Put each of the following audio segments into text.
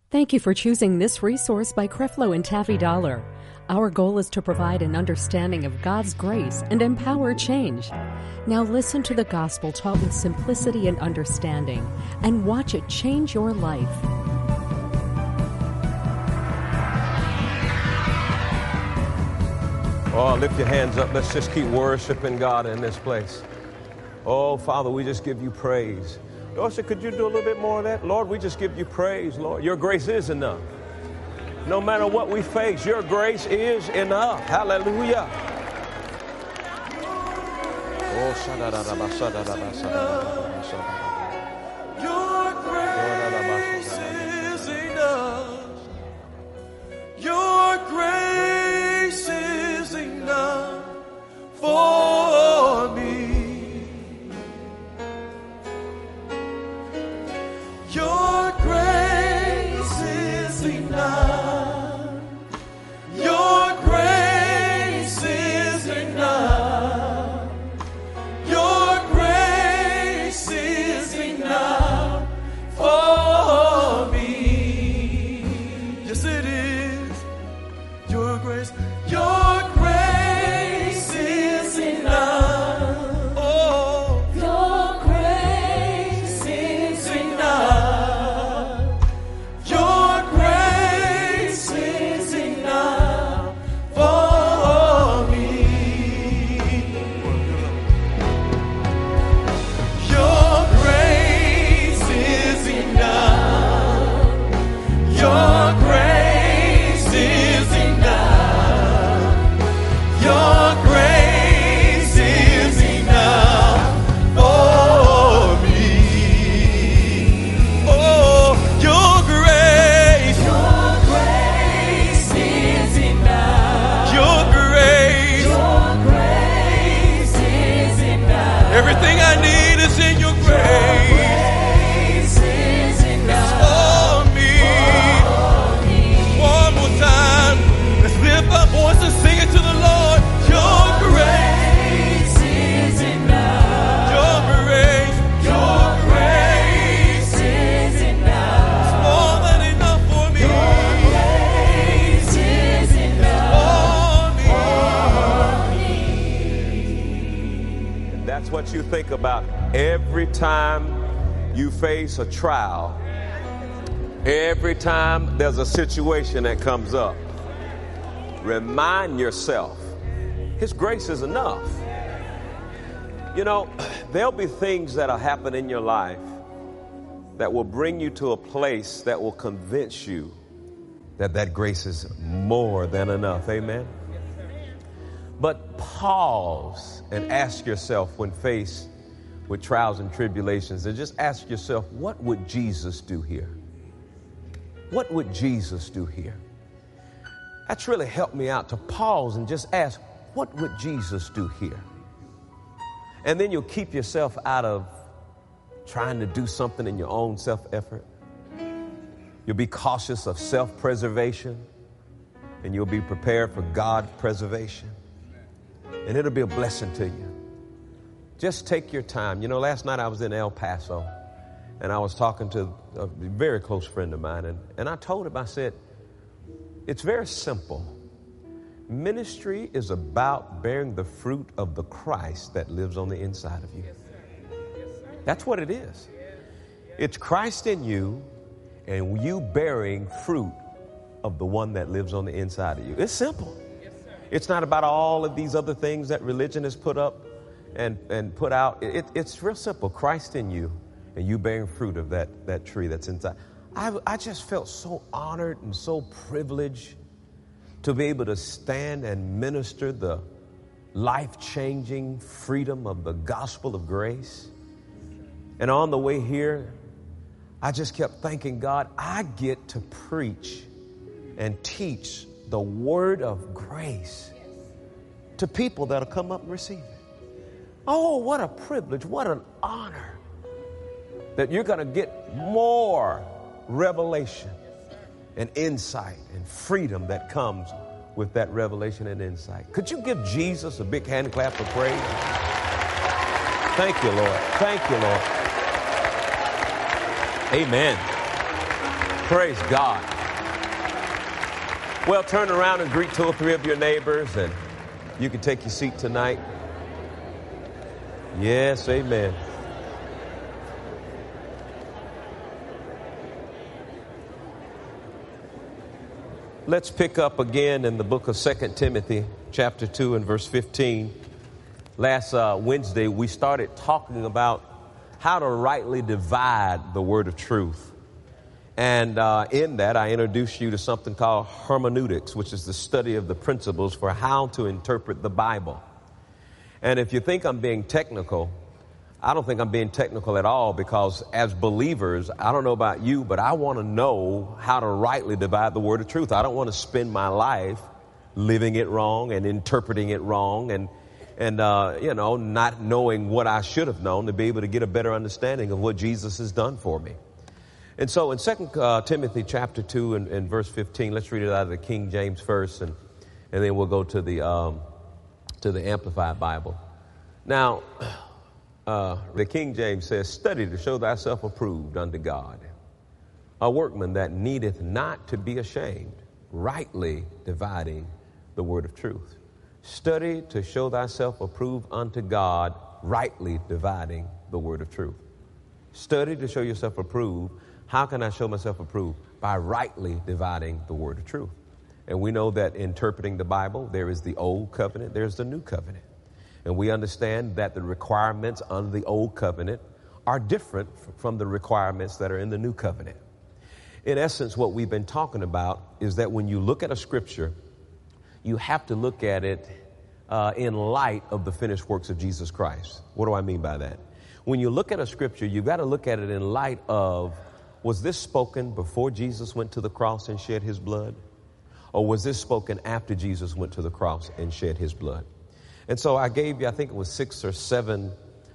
Thank you for choosing this resource by Creflo and Taffy Dollar. Our goal is to provide an understanding of God's grace and empower change. Now listen to the gospel taught with simplicity and understanding, and watch it change your life. Oh, lift your hands up. Let's just keep worshiping God in this place. Oh, Father, we just give you praise. Dorsa, could you do a little bit more of that? Lord, we just give you praise, Lord. Your grace is enough. No matter what we face, your grace is enough. Hallelujah. Oh, your grace is enough. Your grace is enough for me. Your grace is enough. Your grace is enough. Your grace is enough for me. Yes, it is. Your grace is enough. Oh, your grace is enough. Your grace is enough for me. Your grace is enough. Your grace is enough. Your grace is enough for me. Oh, your grace is enough. Your grace is enough. Everything I need is in your grace. Is enough for me. One more time. Let's lift our voice and sing it to the Lord. Your grace is enough. Your grace is enough. It's more than enough for me. Your grace is enough for me. that's what you think about every time you face a trial, every time there's a situation that comes up. Remind yourself, His grace is enough. You know, there'll be things that'll happen in your life that will bring you to a place that will convince you that that grace is more than enough. Amen. But pause and ask yourself when faced with trials and tribulations, and just ask yourself, what would Jesus do here? What would Jesus do here? That's really helped me out, to pause and just ask, what would Jesus do here? And then you'll keep yourself out of trying to do something in your own self-effort. You'll be cautious of self-preservation, and you'll be prepared for God's preservation. And it'll be a blessing to you. Just take your time. You know, last night I was in El Paso, and I was talking to a very close friend of mine, and I told him, I said, it's very simple. Ministry is about bearing the fruit of the Christ that lives on the inside of you. That's what it is. It's Christ in you and you bearing fruit of the one that lives on the inside of you. It's simple. It's not about all of these other things that religion has put up and put out. It's real simple. Christ in you and you bearing fruit of that tree that's inside. I just felt so honored and so privileged to be able to stand and minister the life-changing freedom of the gospel of grace. And on the way here, I just kept thanking God, I get to preach and teach the word of grace to people that'll come up and receive it. Oh, what a privilege, what an honor that you're going to get more revelation and insight and freedom that comes with that revelation and insight. Could you give Jesus a big hand clap of praise? Thank you, Lord. Thank you, Lord. Amen. Praise God. Well, turn around and greet two or three of your neighbors, and you can take your seat tonight. Yes, amen. Let's pick up again in the book of 2 Timothy, chapter 2 and verse 15. Last Wednesday, we started talking about how to rightly divide the word of truth. And in that, I introduced you to something called hermeneutics, which is the study of the principles for how to interpret the Bible. And if you think I'm being technical, I don't think I'm being technical at all, because as believers, I don't know about you, but I want to know how to rightly divide the word of truth. I don't want to spend my life living it wrong and interpreting it wrong and not knowing what I should have known to be able to get a better understanding of what Jesus has done for me. And so in 2 Timothy chapter 2 and verse 15, let's read it out of the King James first, and then we'll go to the Amplified Bible. Now, the King James says, "Study to show thyself approved unto God, a workman that needeth not to be ashamed, rightly dividing the word of truth." Study to show thyself approved unto God, rightly dividing the word of truth. Study to show yourself approved. How can I show myself approved? By rightly dividing the word of truth. And we know that interpreting the Bible, there is the old covenant, there's the new covenant. And we understand that the requirements under the old covenant are different from the requirements that are in the new covenant. In essence, what we've been talking about is that when you look at a scripture, you have to look at it in light of the finished works of Jesus Christ. What do I mean by that? When you look at a scripture, you've got to look at it in light of, was this spoken before Jesus went to the cross and shed his blood? Or was this spoken after Jesus went to the cross and shed his blood? And so I gave you, I think it was 6 or 7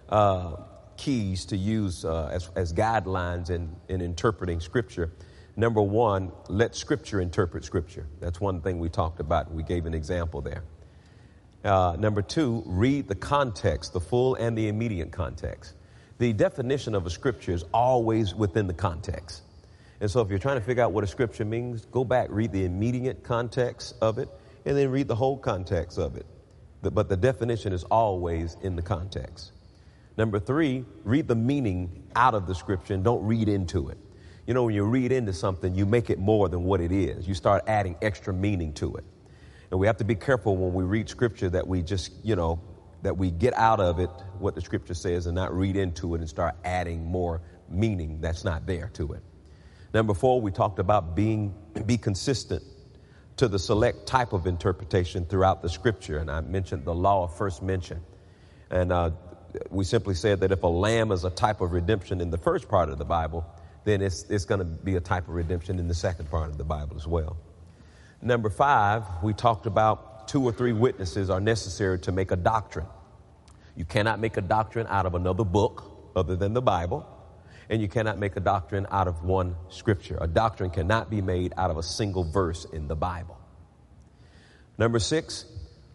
keys to use as guidelines in interpreting Scripture. Number 1, let Scripture interpret Scripture. That's one thing we talked about. We gave an example there. Number 2, read the context, the full and the immediate context. The definition of a Scripture is always within the context. And so if you're trying to figure out what a Scripture means, go back, read the immediate context of it, and then read the whole context of it. But the definition is always in the context. Number 3, read the meaning out of the Scripture and don't read into it. You know, when you read into something, you make it more than what it is. You start adding extra meaning to it. And we have to be careful when we read Scripture that we just, that we get out of it what the Scripture says and not read into it and start adding more meaning that's not there to it. Number 4, we talked about be consistent to the select type of interpretation throughout the Scripture. And I mentioned the law of first mention. And we simply said that if a lamb is a type of redemption in the first part of the Bible, then it's going to be a type of redemption in the second part of the Bible as well. Number 5, we talked about 2 or 3 witnesses are necessary to make a doctrine. You cannot make a doctrine out of another book other than the Bible. And you cannot make a doctrine out of one scripture. A doctrine cannot be made out of a single verse in the Bible. Number 6,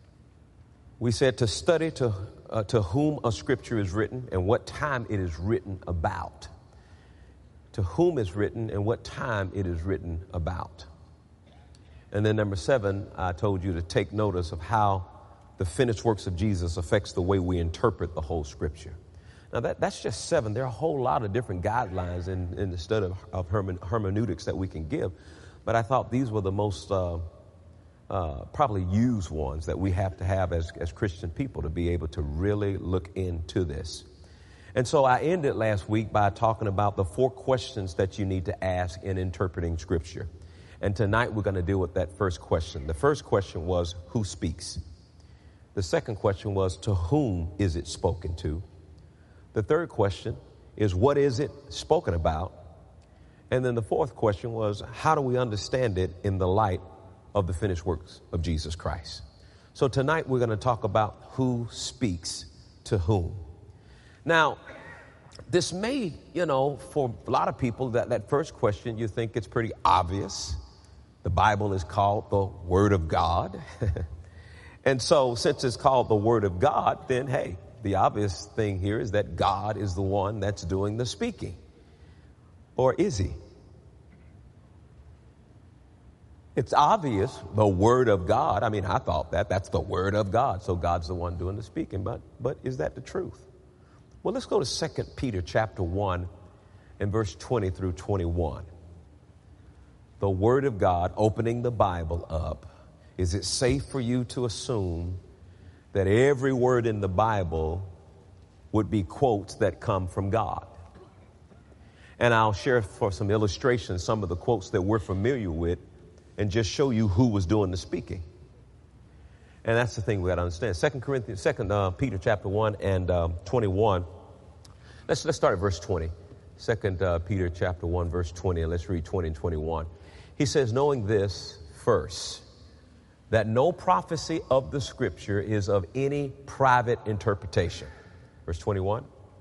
we said to study to whom a scripture is written and what time it is written about. To whom it's written and what time it is written about. And then number 7, I told you to take notice of how the finished works of Jesus affects the way we interpret the whole scripture. Now, that's just 7. There are a whole lot of different guidelines in the study of hermeneutics that we can give. But I thought these were the most probably used ones that we have to have as Christian people to be able to really look into this. And so I ended last week by talking about the 4 questions that you need to ask in interpreting Scripture. And tonight we're going to deal with that first question. The first question was, who speaks? The second question was, to whom is it spoken to? The third question is, what is it spoken about? And then the fourth question was, how do we understand it in the light of the finished works of Jesus Christ? So tonight we're going to talk about who speaks to whom. Now, this may, for a lot of people, that first question, you think it's pretty obvious. The Bible is called the Word of God. And so since it's called the Word of God, then, hey, the obvious thing here is that God is the one that's doing the speaking. Or is he? It's obvious, the Word of God. I mean, I thought that's the Word of God. So God's the one doing the speaking. But is that the truth? Well, let's go to 2 Peter chapter 1 and verse 20 through 21. The Word of God, opening the Bible up. Is it safe for you to assume that every word in the Bible would be quotes that come from God? And I'll share for some illustrations some of the quotes that we're familiar with and just show you who was doing the speaking. And that's the thing we got to understand. 2 Peter chapter 1 and 21. Let's start at verse 20. 2 Peter chapter 1 verse 20, and let's read 20 and 21. He says, knowing this first, that no prophecy of the Scripture is of any private interpretation. Verse 21.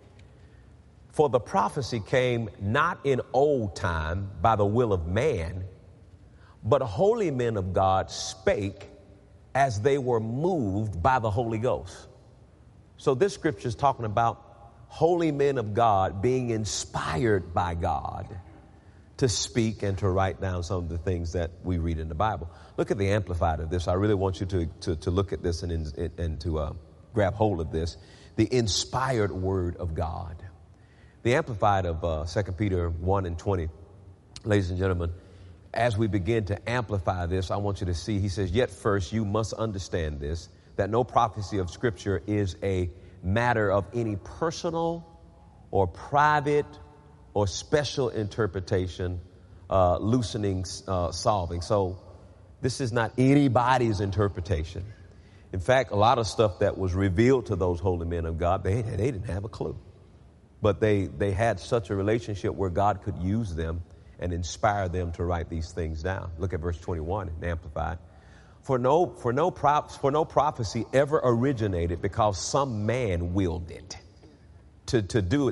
For the prophecy came not in old time by the will of man, but holy men of God spake as they were moved by the Holy Ghost. So this scripture is talking about holy men of God being inspired by God to speak and to write down some of the things that we read in the Bible. Look at the Amplified of this. I really want you to look at this and to grab hold of this. The inspired Word of God. The Amplified of 2 Peter 1 and 20, ladies and gentlemen, as we begin to amplify this, I want you to see, he says, yet first you must understand this, that no prophecy of Scripture is a matter of any personal or private or special interpretation, loosening, solving. So this is not anybody's interpretation. In fact, a lot of stuff that was revealed to those holy men of God, they didn't have a clue. But they had such a relationship where God could use them and inspire them to write these things down. Look at verse 21 in Amplified. For no prophecy ever originated because some man willed it. To do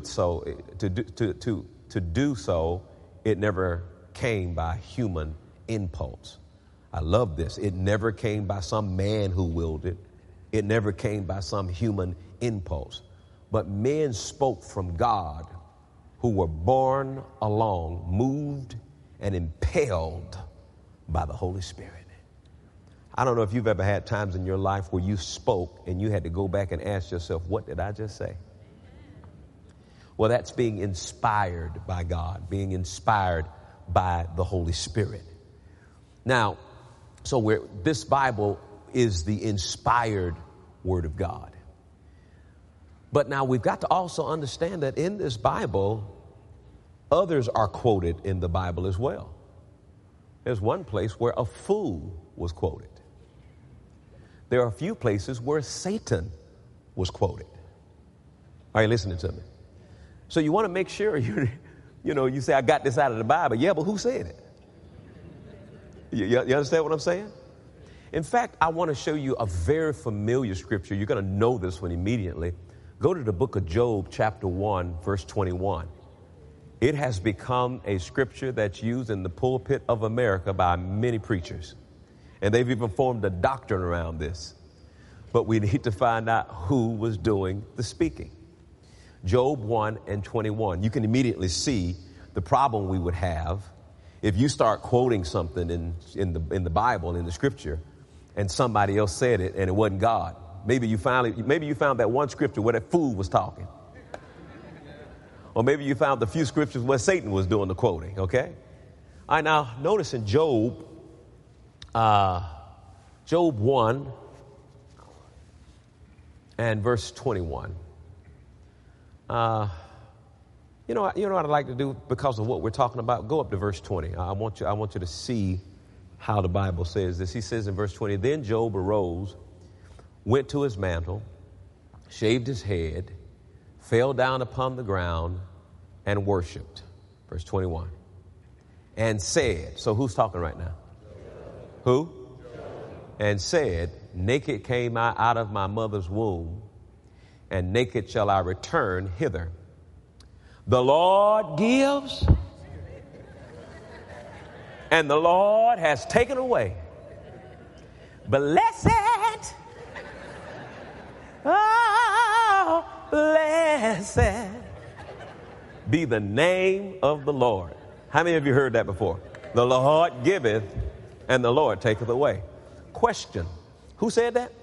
so, it never came by human impulse. I love this. It never came by some man who willed it. It never came by some human impulse. But men spoke from God, who were borne along, moved and impelled by the Holy Spirit. I don't know if you've ever had times in your life where you spoke and you had to go back and ask yourself, what did I just say? Well, that's being inspired by God, being inspired by the Holy Spirit. Now, this Bible is the inspired Word of God. But now we've got to also understand that in this Bible, others are quoted in the Bible as well. There's one place where a fool was quoted. There are a few places where Satan was quoted. Are you listening to me? So you want to make sure you say, I got this out of the Bible. Yeah, but who said it? You understand what I'm saying? In fact, I want to show you a very familiar scripture. You're going to know this one immediately. Go to the book of Job, chapter 1, verse 21. It has become a scripture that's used in the pulpit of America by many preachers. And they've even formed a doctrine around this. But we need to find out who was doing the speaking. Job 1 and 21. You can immediately see the problem we would have if you start quoting something in the Bible, in the scripture, and somebody else said it and it wasn't God. Maybe you found that one scripture where that fool was talking. Or maybe you found the few scriptures where Satan was doing the quoting, okay? All right, now notice in Job 1 and verse 21. You know what I'd like to do because of what we're talking about? Go up to verse 20. I want you to see how the Bible says this. He says in verse 20, then Job arose, went to his mantle, shaved his head, fell down upon the ground, and worshiped. Verse 21. And said, so who's talking right now? Who? And said, naked came I out of my mother's womb, and naked shall I return hither. The Lord gives, and the Lord has taken away. Blessed, oh, blessed be the name of the Lord. How many of you heard that before? The Lord giveth, and the Lord taketh away. Question. Who said that?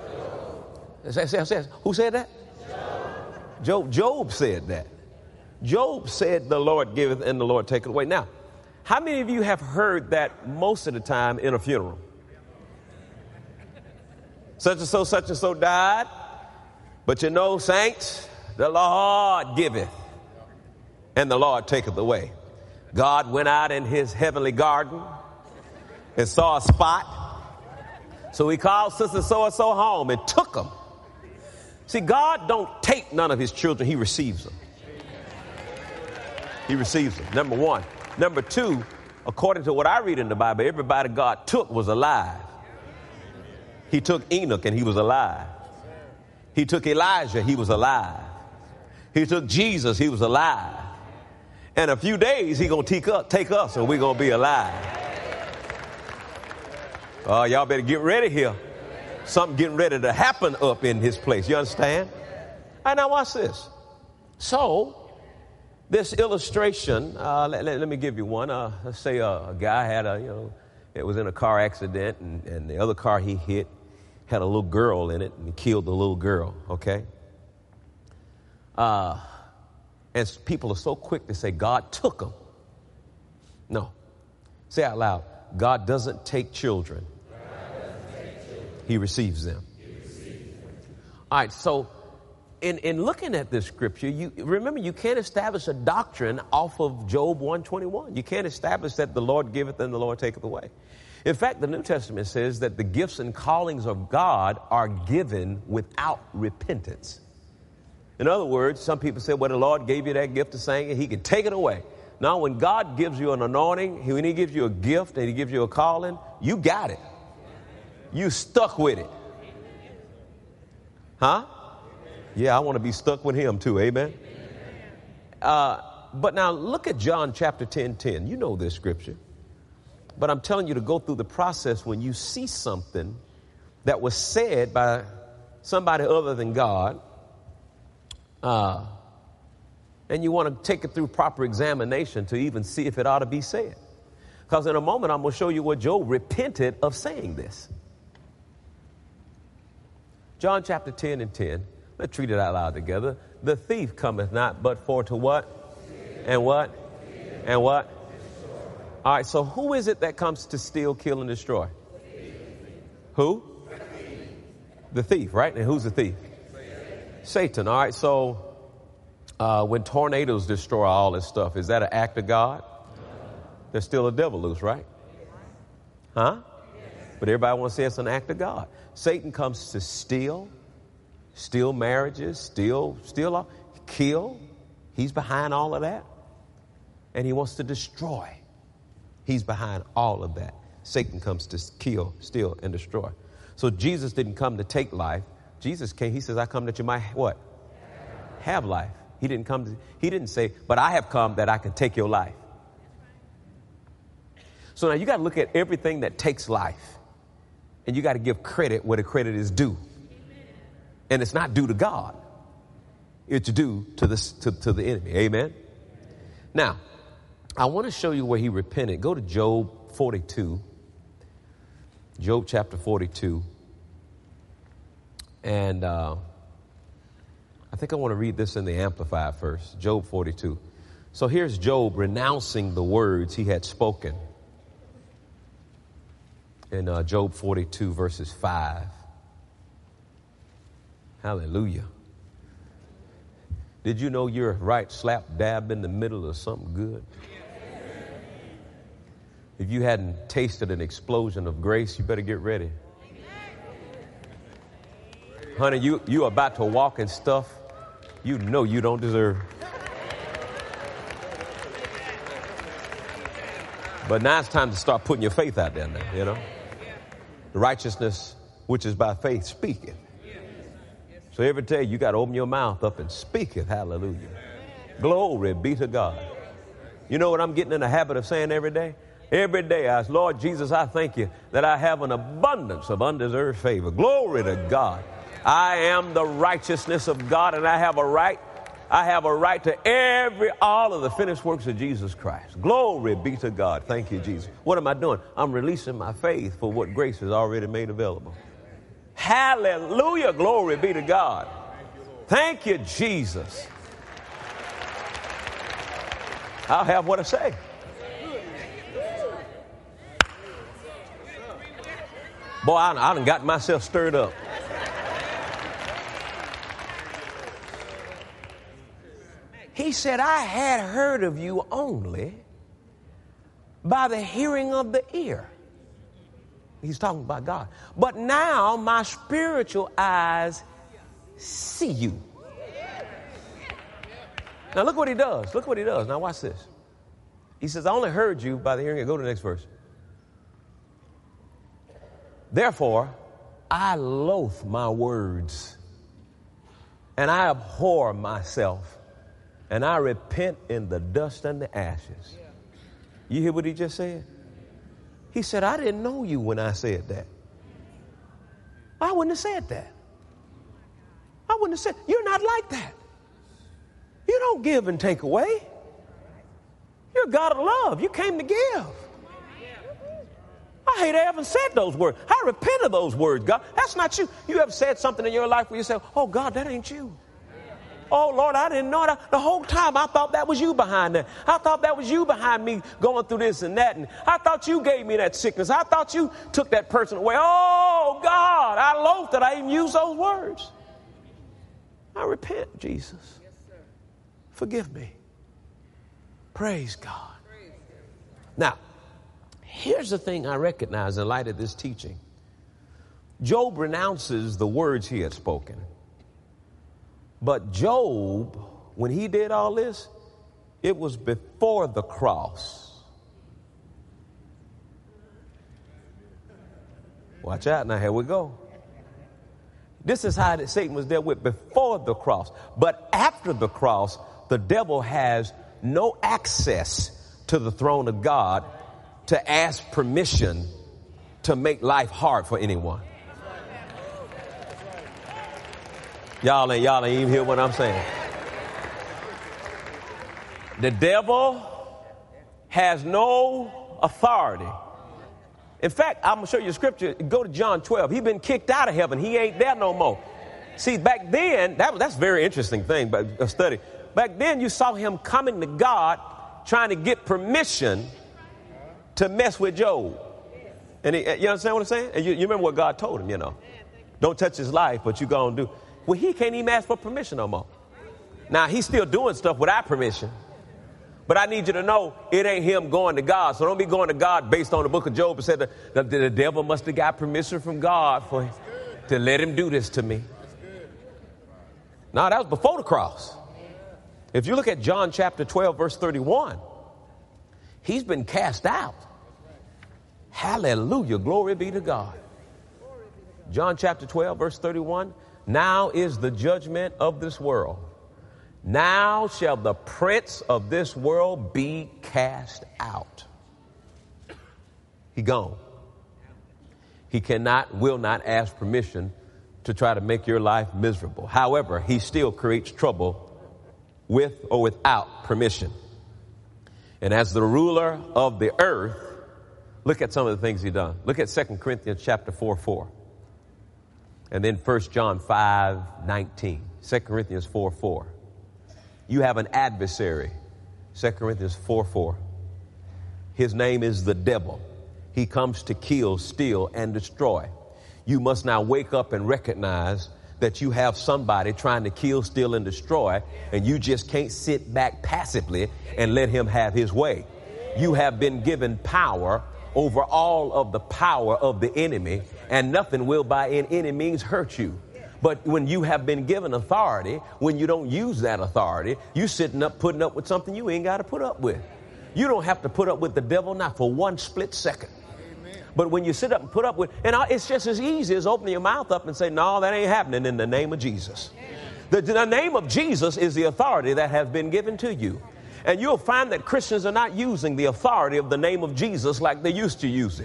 Who said that? Job said that. Job said the Lord giveth and the Lord taketh away. Now, how many of you have heard that most of the time in a funeral? Such and so died. But you know, saints, the Lord giveth and the Lord taketh away. God went out in his heavenly garden and saw a spot. So he called sister so-and-so home and took them. See, God don't take none of his children. He receives them. He receives them. Number one. Number two, according to what I read in the Bible, everybody God took was alive. He took Enoch and he was alive. He took Elijah, he was alive. He took Jesus, he was alive. In a few days, he's going to take us and we're going to be alive. Oh, y'all better get ready here. Something getting ready to happen up in his place. You understand? All right, now watch this. So, this illustration, let me give you one. Let's say a guy had it was in a car accident and the other car he hit had a little girl in it and he killed the little girl, okay? And people are so quick to say God took them. No. Say out loud, God doesn't take children. He receives them. All right, so in looking at this scripture, you remember you can't establish a doctrine off of Job 1:21. You can't establish that the Lord giveth and the Lord taketh away. In fact, the New Testament says that the gifts and callings of God are given without repentance. In other words, some people say, well, the Lord gave you that gift of singing, and he can take it away. Now, when God gives you an anointing, when he gives you a gift and he gives you a calling, you got it. You stuck with it. Huh? Yeah, I want to be stuck with him too. Amen. But now look at John chapter 10:10. You know this scripture. But I'm telling you to go through the process when you see something that was said by somebody other than God, and you want to take it through proper examination to even see if it ought to be said. Because in a moment, I'm going to show you what Job repented of saying this. John chapter 10:10. Let's read it out loud together. The thief cometh not but for to what? And what? And what? All right, so who is it that comes to steal, kill, and destroy? Who? The thief, right? And who's the thief? Satan. All right, so when tornadoes destroy all this stuff, is that an act of God? There's still a devil loose, right? Huh? But everybody wants to say it's an act of God. Satan comes to steal marriages, steal, kill. He's behind all of that. And he wants to destroy. He's behind all of that. Satan comes to kill, steal, and destroy. So Jesus didn't come to take life. Jesus came, he says, I come that you might what? Have life. He didn't say, but I have come that I can take your life. So now you got to look at everything that takes life. And you got to give credit where the credit is due. And it's not due to God. It's due to the enemy. Amen. Now, I want to show you where he repented. Go to Job 42. Job chapter 42. And I think I want to read this in the Amplified first. Job 42. So here's Job renouncing the words he had spoken. In Job 42 verses 5. Hallelujah. Did you know you're right slap dab in the middle of something good? If you hadn't tasted an explosion of grace, you better get ready. Honey, you about to walk in stuff you know you don't deserve. But now it's time to start putting your faith out there now, you know. The righteousness which is by faith speaketh. So every day you got to open your mouth up and speak it. Hallelujah. Glory be to God. You know what I'm getting in the habit of saying every day? Every day I ask, Lord Jesus, I thank you that I have an abundance of undeserved favor. Glory to God. I am the righteousness of God and I have a right I have a right to all of the finished works of Jesus Christ. Glory be to God. Thank you, Jesus. What am I doing? I'm releasing my faith for what grace has already made available. Hallelujah. Glory be to God. Thank you, Jesus. I'll have what I say. Boy, I done got myself stirred up. He said, I had heard of you only by the hearing of the ear. He's talking about God. But now my spiritual eyes see you. Now look what he does. Look what he does. Now watch this. He says, I only heard you by the hearing. Go to the next verse. Therefore, I loathe my words, and I abhor myself, and I repent in the dust and the ashes. You hear what he just said? He said, I didn't know you when I said that. I wouldn't have said that. I wouldn't have said, you're not like that. You don't give and take away. You're a God of love. You came to give. I hate I haven't said those words. I repent of those words, God. That's not you. You ever said something in your life where you say, oh, God, that ain't you. Oh, Lord, I didn't know that. The whole time I thought that was you behind that. I thought that was you behind me going through this and that. And I thought you gave me that sickness. I thought you took that person away. Oh, God, I loathe that I even used those words. I repent, Jesus. Forgive me. Praise God. Now, here's the thing I recognize in light of this teaching. Job renounces the words he had spoken. But Job, when he did all this, it was before the cross. Watch out now, here we go. This is how Satan was dealt with before the cross. But after the cross, the devil has no access to the throne of God to ask permission to make life hard for anyone. Y'all ain't even hear what I'm saying. The devil has no authority. In fact, I'm going to show you a scripture. Go to John 12. He's been kicked out of heaven. He ain't there no more. See, back then, that's a very interesting thing, but a study. Back then, you saw him coming to God, trying to get permission to mess with Job. And you understand what I'm saying? And you remember what God told him, you know. Don't touch his life, but you go and do. Well, he can't even ask for permission no more. Now, he's still doing stuff without permission. But I need you to know it ain't him going to God. So don't be going to God based on the book of Job and said the devil must have got permission from God to let him do this to me. No, that was before the cross. If you look at John chapter 12, verse 31, he's been cast out. Hallelujah. Glory be to God. John chapter 12, verse 31. Now is the judgment of this world. Now shall the prince of this world be cast out. He gone. He will not ask permission to try to make your life miserable. However, he still creates trouble with or without permission. And as the ruler of the earth, look at some of the things he's done. Look at 2 Corinthians chapter 4:4. And then 1 John 5:19. 2 Corinthians 4:4. You have an adversary. 2 Corinthians 4:4. His name is the devil. He comes to kill, steal, and destroy. You must now wake up and recognize that you have somebody trying to kill, steal, and destroy, and you just can't sit back passively and let him have his way. You have been given power over all of the power of the enemy, and nothing will by any means hurt you. But when you have been given authority, when you don't use that authority, you sitting up putting up with something you ain't got to put up with. You don't have to put up with the devil, not for one split second. But when you sit up and put up with, and it's just as easy as opening your mouth up and say, no, that ain't happening in the name of Jesus. The name of Jesus is the authority that has been given to you. And you'll find that Christians are not using the authority of the name of Jesus like they used to use it.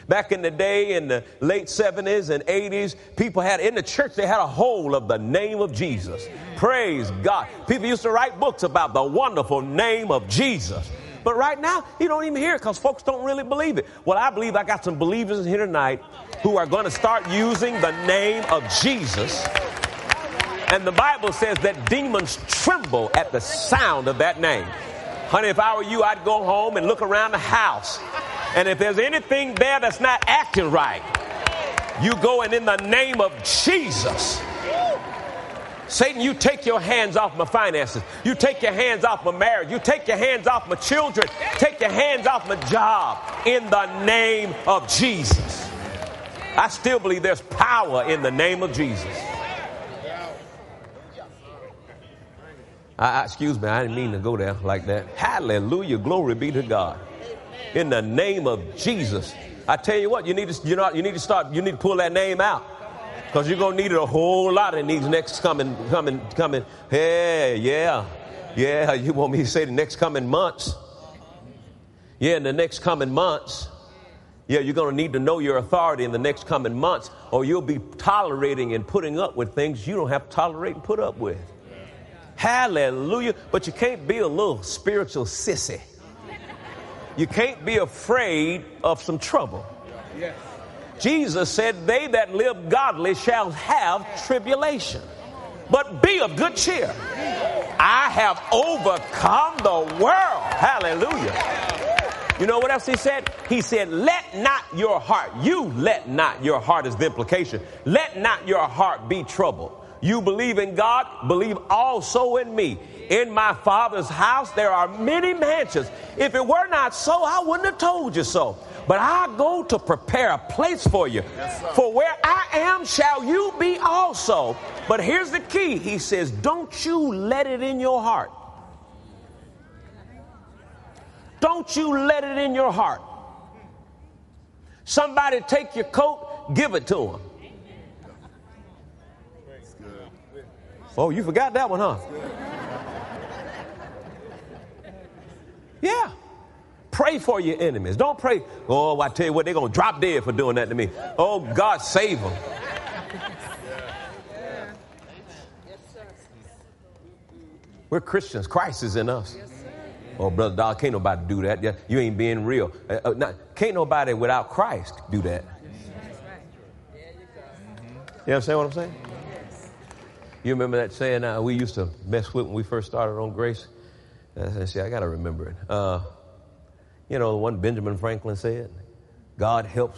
Back in the day, in the late 70s and 80s, people had, in the church, they had a hold of the name of Jesus. Praise God. People used to write books about the wonderful name of Jesus. But right now, you don't even hear it because folks don't really believe it. Well, I believe I got some believers in here tonight who are going to start using the name of Jesus. And the Bible says that demons tremble at the sound of that name. Honey, if I were you, I'd go home and look around the house. And if there's anything there that's not acting right, you go and in the name of Jesus. Satan, you take your hands off my finances. You take your hands off my marriage. You take your hands off my children. Take your hands off my job in the name of Jesus. I still believe there's power in the name of Jesus. Excuse me, I didn't mean to go there like that. Hallelujah, glory be to God. In the name of Jesus. I tell you what, you need to pull that name out. Because you're going to need it a whole lot in these next coming. Hey, yeah. You want me to say the next coming months? Yeah, in the next coming months. Yeah, you're going to need to know your authority in the next coming months, or you'll be tolerating and putting up with things you don't have to tolerate and put up with. Hallelujah. But you can't be a little spiritual sissy. You can't be afraid of some trouble. Yes. Jesus said, they that live godly shall have tribulation. But be of good cheer. I have overcome the world. Hallelujah. You know what else he said? He said, let not your heart, let not your heart is the implication. Let not your heart be troubled. You believe in God, believe also in me. In my Father's house, there are many mansions. If it were not so, I wouldn't have told you so. But I go to prepare a place for you. Yes, for where I am, shall you be also. But here's the key. He says, don't you let it in your heart. Don't you let it in your heart. Somebody take your coat, give it to them. Oh, you forgot that one, huh? Yeah. Pray for your enemies. Don't pray, oh, I tell you what, they're going to drop dead for doing that to me. Oh, God, save them. We're Christians. Christ is in us. Oh, Brother Dog, can't nobody do that. You ain't being real. Can't nobody without Christ do that. You understand what I'm saying? You remember that saying we used to mess with when we first started on Grace? See, I got to remember it. You know, the one Benjamin Franklin said, God helps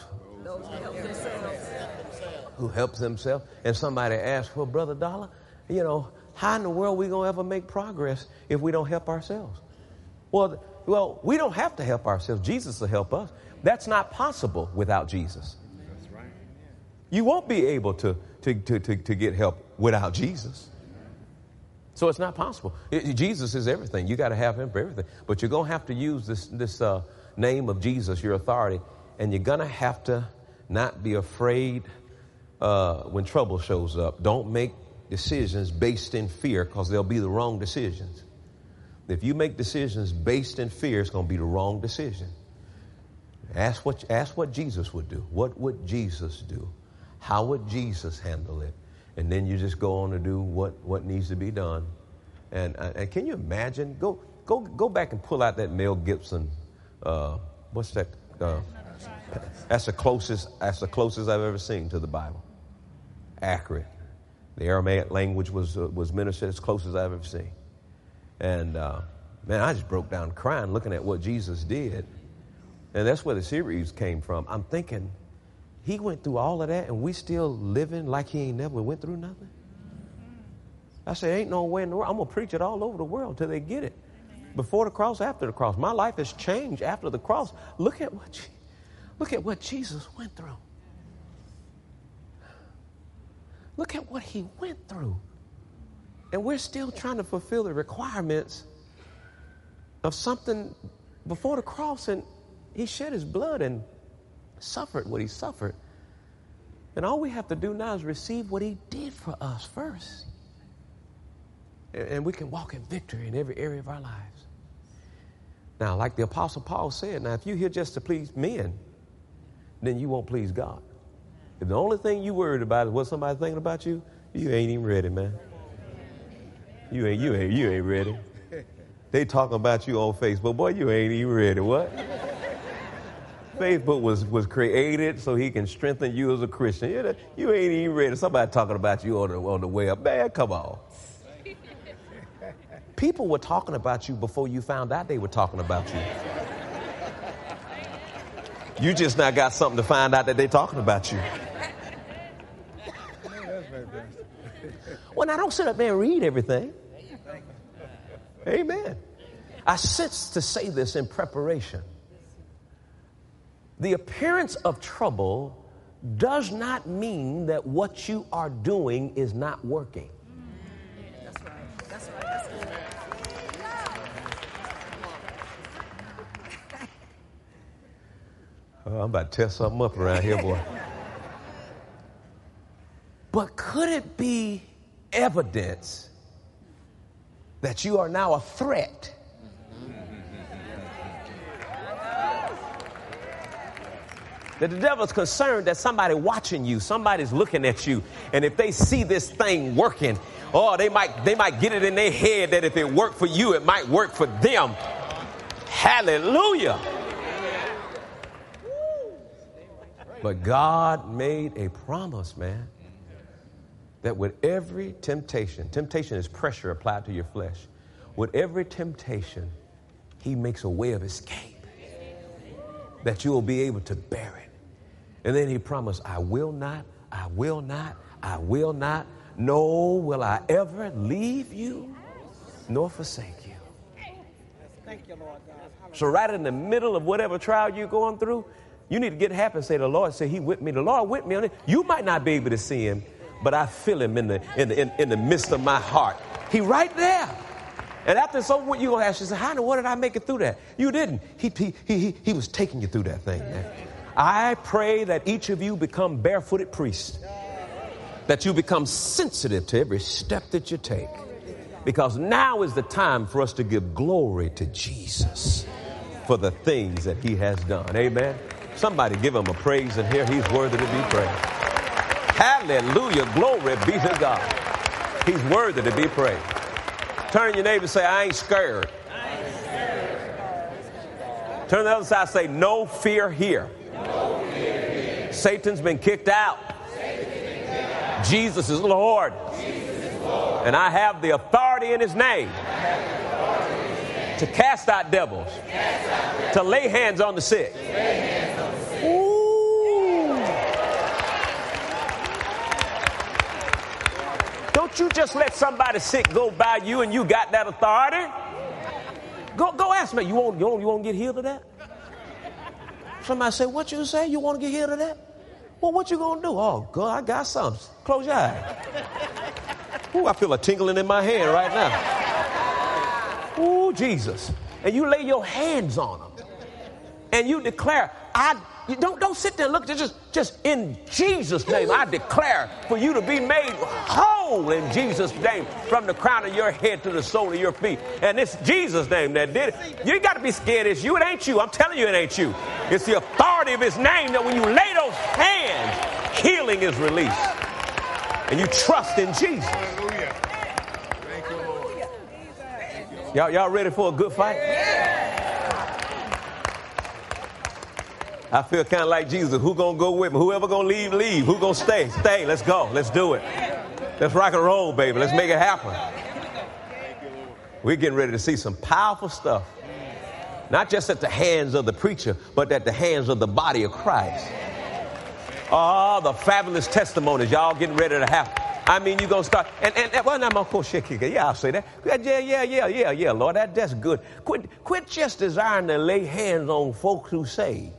who helps himself. And somebody asked, well, Brother Dollar, you know, how in the world are we going to ever make progress if we don't help ourselves? Well, we don't have to help ourselves. Jesus will help us. That's not possible without Jesus. That's right. You won't be able to get help without Jesus. So it's not possible. Jesus is everything. You got to have him for everything. But you're going to have to use this name of Jesus, your authority, and you're going to have to not be afraid when trouble shows up. Don't make decisions based in fear, because they'll be the wrong decisions. If you make decisions based in fear, it's going to be the wrong decision. Ask what Jesus would do. What would Jesus do? How would Jesus handle it? And then you just go on to do what needs to be done. And can you imagine? Go back and pull out that Mel Gibson. What's that? That's the closest I've ever seen to the Bible. Accurate. The Aramaic language was ministered as close as I've ever seen. And man, I just broke down crying looking at what Jesus did. And that's where the series came from. I'm thinking, he went through all of that and we still living like he ain't never went through nothing? I said, ain't no way in the world. I'm going to preach it all over the world till they get it. Before the cross, after the cross. My life has changed after the cross. Look at what Jesus went through. Look at what he went through. And we're still trying to fulfill the requirements of something before the cross. And he shed his blood and suffered what he suffered. And all we have to do now is receive what he did for us first. And we can walk in victory in every area of our lives. Now, like the Apostle Paul said, now, if you're here just to please men, then you won't please God. If the only thing you worried about is what somebody's thinking about you, you ain't even ready, man. You ain't ready. They talking about you on Facebook. Boy, you ain't even ready. What? Facebook was created so he can strengthen you as a Christian. You ain't even ready. Somebody talking about you on the way up. Man, come on. People were talking about you before you found out they were talking about you. You just now got something to find out that they're talking about you. Well, now don't sit up there and read everything. Amen. I sense to say this in preparation. The appearance of trouble does not mean that what you are doing is not working. That's right. That's right. That's good. Oh, I'm about to tear something up around here, boy. But could it be evidence that you are now a threat? That the devil's concerned that somebody watching you, somebody's looking at you, and if they see this thing working, they might get it in their head that if it worked for you, it might work for them. Hallelujah. But God made a promise, man, that with every temptation is pressure applied to your flesh. With every temptation, he makes a way of escape that you will be able to bear it. And then he promised, I will not, no, will I ever leave you nor forsake you. Thank you, Lord God. So right in the middle of whatever trial you're going through, you need to get happy and say, the Lord said he with me. The Lord with me on it. You might not be able to see him, but I feel him in the midst of my heart. He right there. And after it's over, what you going to ask? You say, how in the world did I make it through that? You didn't. He was taking you through that thing, man. I pray that each of you become barefooted priests, that you become sensitive to every step that you take, because now is the time for us to give glory to Jesus for the things that he has done. Amen. Somebody give him a praise in here. He's worthy to be praised. Hallelujah. Glory be to God. He's worthy to be praised. Turn to your neighbor and say, I ain't scared. Turn to the other side and say, no fear here. Satan's been kicked out. Jesus is Lord. And I have the authority in his name to cast out devils, to lay hands on the sick. Ooh. Don't you just let somebody sick go by you and you got that authority. Go ask me. You won't get healed of that? Somebody say, what you say? You want to get healed of that? Well, what you going to do? Oh, God, I got something. Close your eyes. Ooh, I feel a tingling in my hand right now. Ooh, Jesus. And you lay your hands on them. And you declare, you don't sit there and look, just in Jesus' name, I declare for you to be made whole in Jesus' name, from the crown of your head to the sole of your feet. And it's Jesus' name that did it. You ain't got to be scared it's you. It ain't you. I'm telling you it ain't you. It's the authority of his name that when you lay those hands, healing is released. And you trust in Jesus. Hallelujah. Thank you, Lord. Y'all ready for a good fight? I feel kind of like Jesus. Who gonna go with me? Whoever gonna leave, leave. Who gonna stay? Stay. Let's go. Let's do it. Let's rock and roll, baby. Let's make it happen. We're getting ready to see some powerful stuff. Not just at the hands of the preacher, but at the hands of the body of Christ. Oh, the fabulous testimonies y'all getting ready to happen. I mean, you're going to start. Yeah, I'll say that. Yeah, Lord, that's good. Quit just desiring to lay hands on folks who say.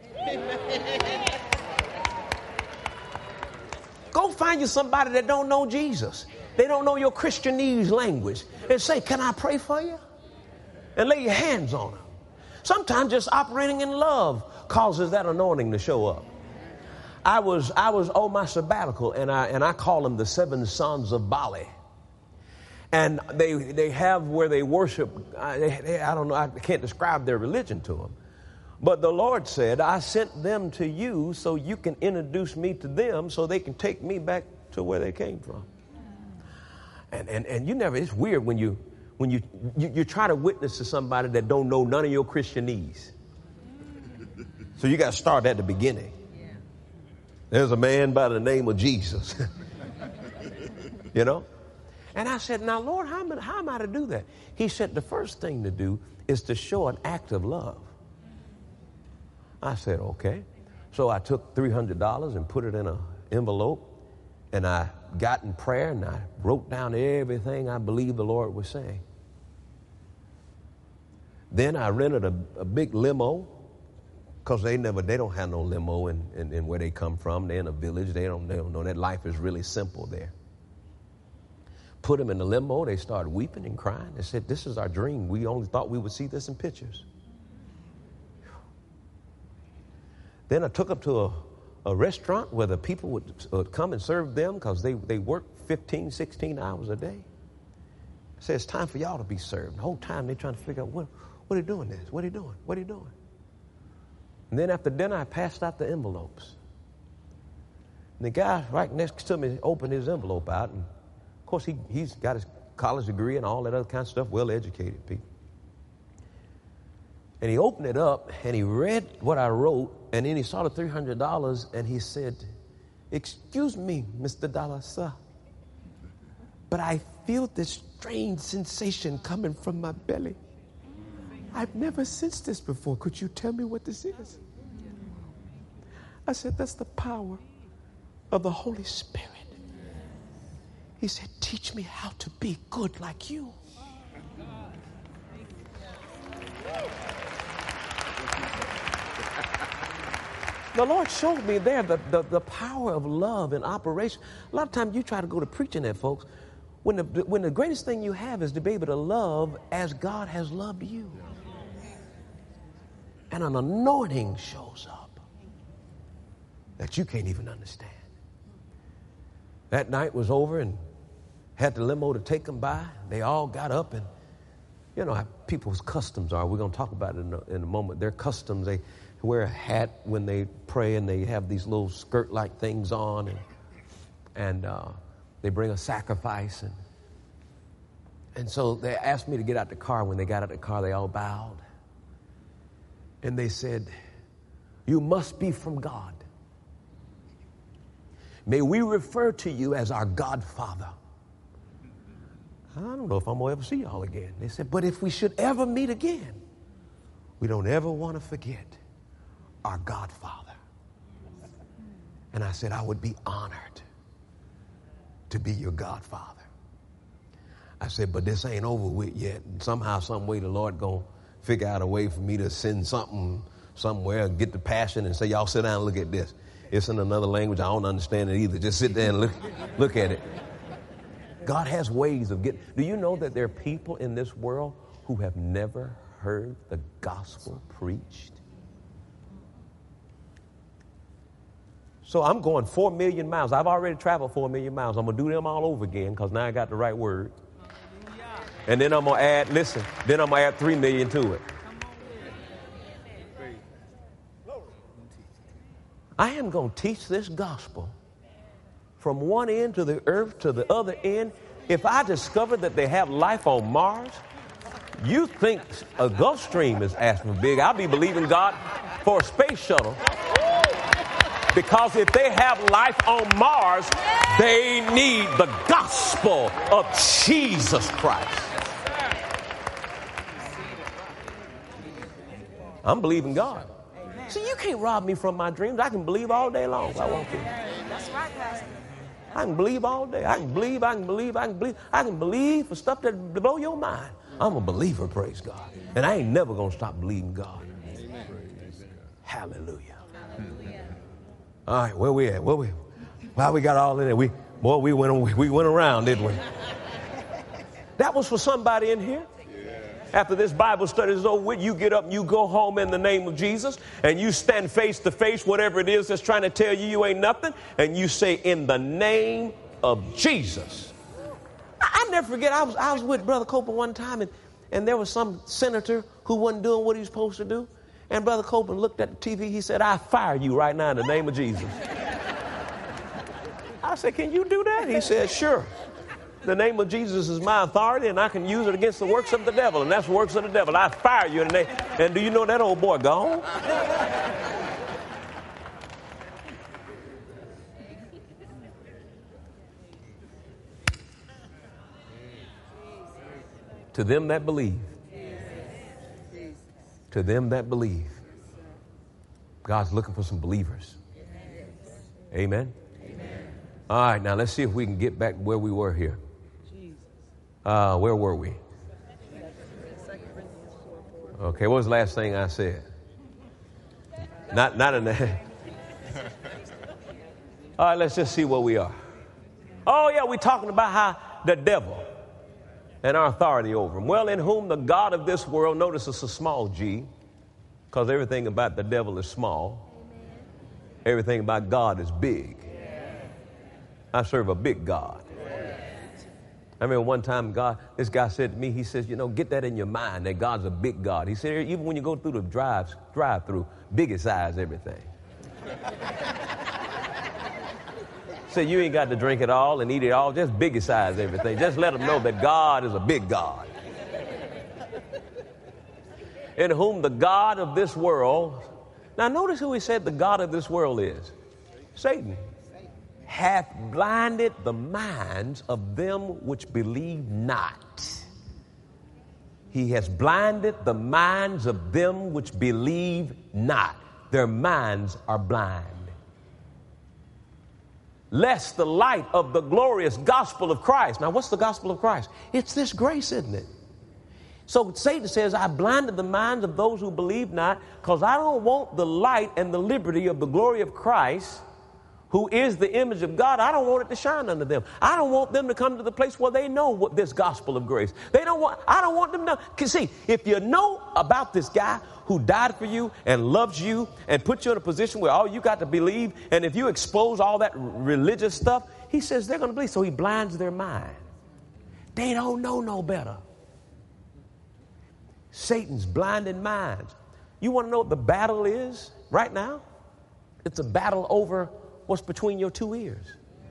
Go find you somebody that don't know Jesus. They don't know your Christianese language. And say, can I pray for you? And lay your hands on them. Sometimes just operating in love causes that anointing to show up. I was on my sabbatical, and I call them the 7 sons of Bali. And they have where they worship. I don't know. I can't describe their religion to them. But the Lord said, I sent them to you so you can introduce me to them so they can take me back to where they came from. And you never, it's weird when you try to witness to somebody that don't know none of your Christianese. So you got to start at the beginning. There's a man by the name of Jesus. You know? And I said, now, Lord, how am I to do that? He said, the first thing to do is to show an act of love. I said, okay. So I took $300 and put it in an envelope, and I got in prayer, and I wrote down everything I believed the Lord was saying. Then I rented a big limo, because they don't have no limo in where they come from. They're in a village. They don't know that life is really simple there. Put them in the limo. They started weeping and crying. They said, this is our dream. We only thought we would see this in pictures. Then I took them to a restaurant where the people would come and serve them because they work 15, 16 hours a day. I said, it's time for y'all to be served. The whole time they're trying to figure out, what are you doing this? What are you doing? What are you doing? And then after dinner, I passed out the envelopes. And the guy right next to me opened his envelope out. And, of course, he's got his college degree and all that other kind of stuff, well-educated people. And he opened it up, and he read what I wrote, and then he saw the $300, and he said, excuse me, Mr. Dollar, sir, but I feel this strange sensation coming from my belly. I've never sensed this before. Could you tell me what this is? I said, that's the power of the Holy Spirit. He said, teach me how to be good like you. The Lord showed me there the power of love in operation. A lot of times you try to go to preaching at folks when the greatest thing you have is to be able to love as God has loved you. And an anointing shows up that you can't even understand. That night was over and had the limo to take them by. They all got up, and you know how people's customs are. We're going to talk about it in a moment. Their customs, they wear a hat when they pray, and they have these little skirt-like things on, and they bring a sacrifice. And so they asked me to get out the car. When they got out the car, they all bowed. And they said, you must be from God. May we refer to you as our Godfather. I don't know if I'm going to ever see y'all again. They said, but if we should ever meet again, we don't ever want to forget our Godfather. And I said, I would be honored to be your Godfather. I said, but this ain't over with yet. And somehow, some way, the Lord going to figure out a way for me to send something somewhere and get the passion and say, y'all sit down and look at this. It's in another language. I don't understand it either. Just sit there and look at it. God has ways of getting. Do you know that there are people in this world who have never heard the gospel preached? So I'm going 4 million miles. I've already traveled 4 million miles. I'm going to do them all over again because now I got the right word. And then I'm going to add, then I'm going to add 3 million to it. I am going to teach this gospel from one end to the earth to the other end. If I discover that they have life on Mars, you think a Gulf Stream is asking for big. I'll be believing God for a space shuttle. Because if they have life on Mars, they need the gospel of Jesus Christ. I'm believing God. See, you can't rob me from my dreams. I can believe all day long if I want to. That's right, Pastor. I can believe all day. I can believe for stuff that blow your mind. I'm a believer, praise God. And I ain't never going to stop believing God. Amen. Hallelujah. All right, where we at? Why we got all in there? We went around, didn't we? That was for somebody in here. After this Bible study is over with, you get up and you go home in the name of Jesus, and you stand face to face, whatever it is that's trying to tell you you ain't nothing, and you say, in the name of Jesus. I never forget, I was with Brother Copeland one time, and there was some senator who wasn't doing what he was supposed to do, And Brother Copeland looked at the TV. He said, I fire you right now in the name of Jesus. I said, can you do that? He said, sure. The name of Jesus is my authority, and I can use it against the works of the devil, and that's the works of the devil. I fire you in the name. And do you know that old boy gone? To them that believe. To them that believe. God's looking for some believers. Amen. All right, now let's see if we can get back where we were here. Where were we? Okay, what was the last thing I said? Not in the... All right, let's just see where we are. Oh, yeah, we're talking about how the devil and our authority over him. Well, in whom the God of this world, notice it's a small g, because everything about the devil is small. Everything about God is big. I serve a big God. I remember one time this guy said to me, he says, you know, get that in your mind that God's a big God. He said, even when you go through the drive-through, biggest size everything. Said, you ain't got to drink it all and eat it all, just biggest size everything. Just let them know that God is a big God. In whom the God of this world, now notice who he said the God of this world is. Satan. Hath blinded the minds of them which believe not. He has blinded the minds of them which believe not. Their minds are blind. Lest the light of the glorious gospel of Christ. Now, what's the gospel of Christ? It's this grace, isn't it? So Satan says, I blinded the minds of those who believe not, because I don't want the light and the liberty of the glory of Christ, who is the image of God. I don't want it to shine under them. I don't want them to come to the place where they know what this gospel of grace. I don't want them to know. Because see, if you know about this guy who died for you and loves you and put you in a position where all you got to believe, and if you expose all that religious stuff, he says they're going to believe. So he blinds their mind. They don't know no better. Satan's blinded minds. You want to know what the battle is right now? It's a battle over what's between your two ears.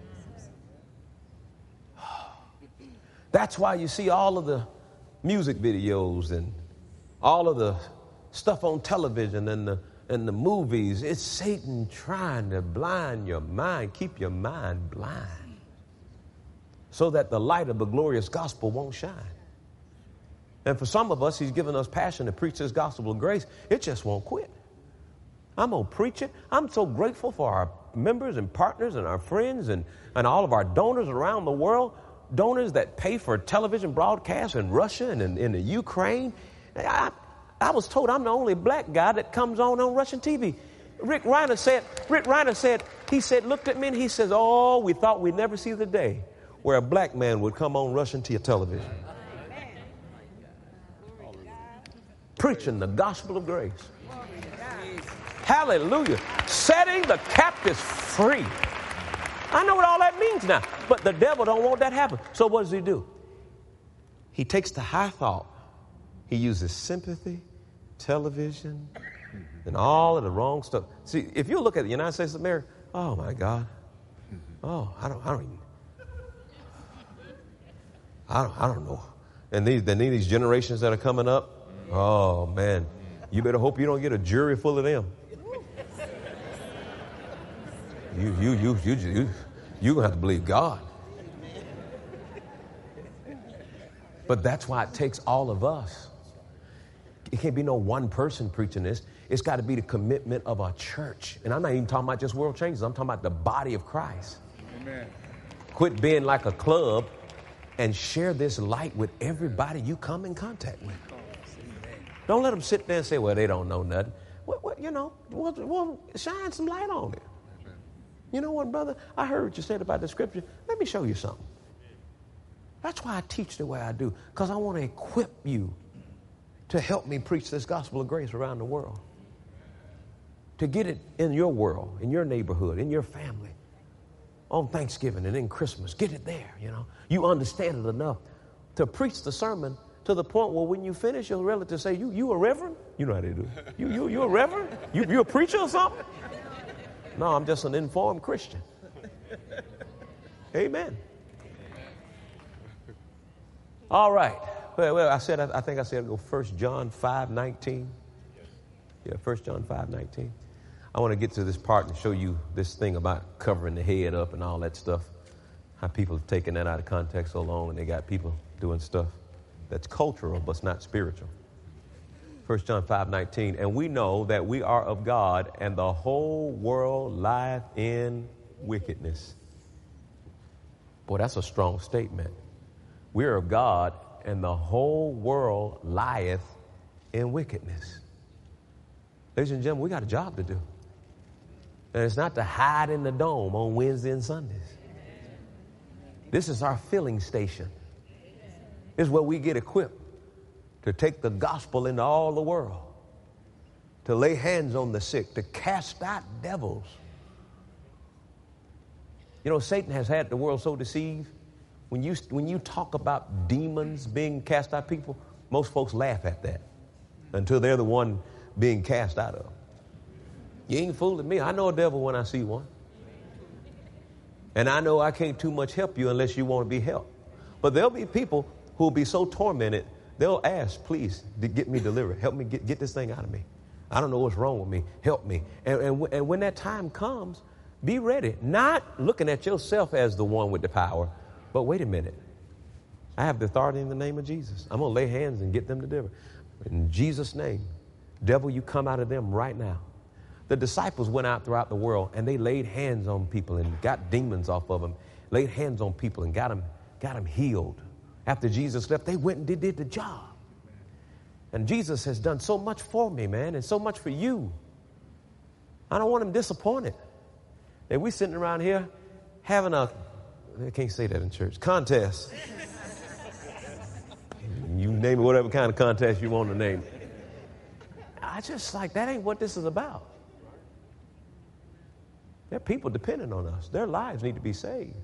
That's why you see all of the music videos and all of the stuff on television and the movies. It's Satan trying to blind your mind, keep your mind blind, so that the light of the glorious gospel won't shine. And for some of us, he's given us passion to preach this gospel of grace. It just won't quit. I'm going to preach it. I'm so grateful for our members and partners and our friends and all of our donors around the world, donors that pay for television broadcasts in Russia and in the Ukraine. I was told I'm the only black guy that comes on Russian TV. Rick Reiner said, he looked at me and he says, oh, we thought we'd never see the day where a black man would come on Russian television. Preaching the gospel of grace. Hallelujah. Setting the captives free. I know what all that means now. But the devil don't want that to happen. So what does he do? He takes the high thought. He uses sympathy, television, and all of the wrong stuff. See, if you look at the United States of America, oh my God. Oh, I don't know. And these generations that are coming up, oh man, you better hope you don't get a jury full of them. You're going to have to believe God. But that's why it takes all of us. It can't be no one person preaching this. It's got to be the commitment of our church. And I'm not even talking about just World Changers. I'm talking about the body of Christ. Amen. Quit being like a club and share this light with everybody you come in contact with. Don't let them sit there and say, well, they don't know nothing. Well, shine some light on it. You know what, brother? I heard what you said about the scripture. Let me show you something. That's why I teach the way I do, because I want to equip you to help me preach this gospel of grace around the world. To get it in your world, in your neighborhood, in your family, on Thanksgiving and in Christmas. Get it there, you know. You understand it enough to preach the sermon to the point where when you finish, your relatives say, you a reverend? You know how they do. You a reverend? You a preacher or something? No, I'm just an informed Christian. Amen. All right. Well, I think I said go 1 John 5:19. Yeah, 1 John 5:19. I want to get to this part and show you this thing about covering the head up and all that stuff. How people have taken that out of context so long, and they got people doing stuff that's cultural but it's not spiritual. 1 John 5:19. And we know that we are of God, and the whole world lieth in wickedness. Boy, that's a strong statement. We're of God, and the whole world lieth in wickedness. Ladies and gentlemen, we got a job to do. And it's not to hide in the dome on Wednesday and Sundays. This is our filling station. This is where we get equipped to take the gospel into all the world, to lay hands on the sick, to cast out devils. You know, Satan has had the world so deceived. When you talk about demons being cast out of people, most folks laugh at that until they're the one being cast out of. You ain't fooling me. I know a devil when I see one. And I know I can't too much help you unless you want to be helped. But there'll be people who will be so tormented, they'll ask, please, get me delivered. Help me get this thing out of me. I don't know what's wrong with me. Help me. And when that time comes, be ready. Not looking at yourself as the one with the power, but wait a minute. I have the authority in the name of Jesus. I'm going to lay hands and get them delivered. In Jesus' name, devil, you come out of them right now. The disciples went out throughout the world and they laid hands on people and got demons off of them, laid hands on people and got them healed. After Jesus left, they went and did the job. And Jesus has done so much for me, man, and so much for you. I don't want him disappointed. And we sitting around here having I can't say that in church, contest. You name it, whatever kind of contest you want to name it. I just like, that ain't what this is about. There are people depending on us. Their lives need to be saved.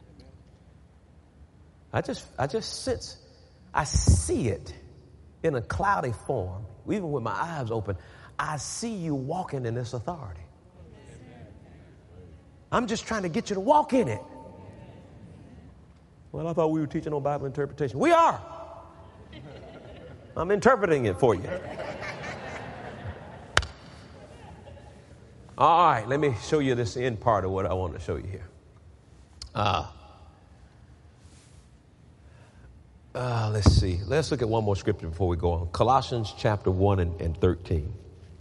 I just sense, I see it in a cloudy form. Even with my eyes open, I see you walking in this authority. I'm just trying to get you to walk in it. Well, I thought we were teaching on Bible interpretation. We are. I'm interpreting it for you. All right, let me show you this end part of what I want to show you here. Let's see. Let's look at one more scripture before we go on. Colossians chapter 1 and 13.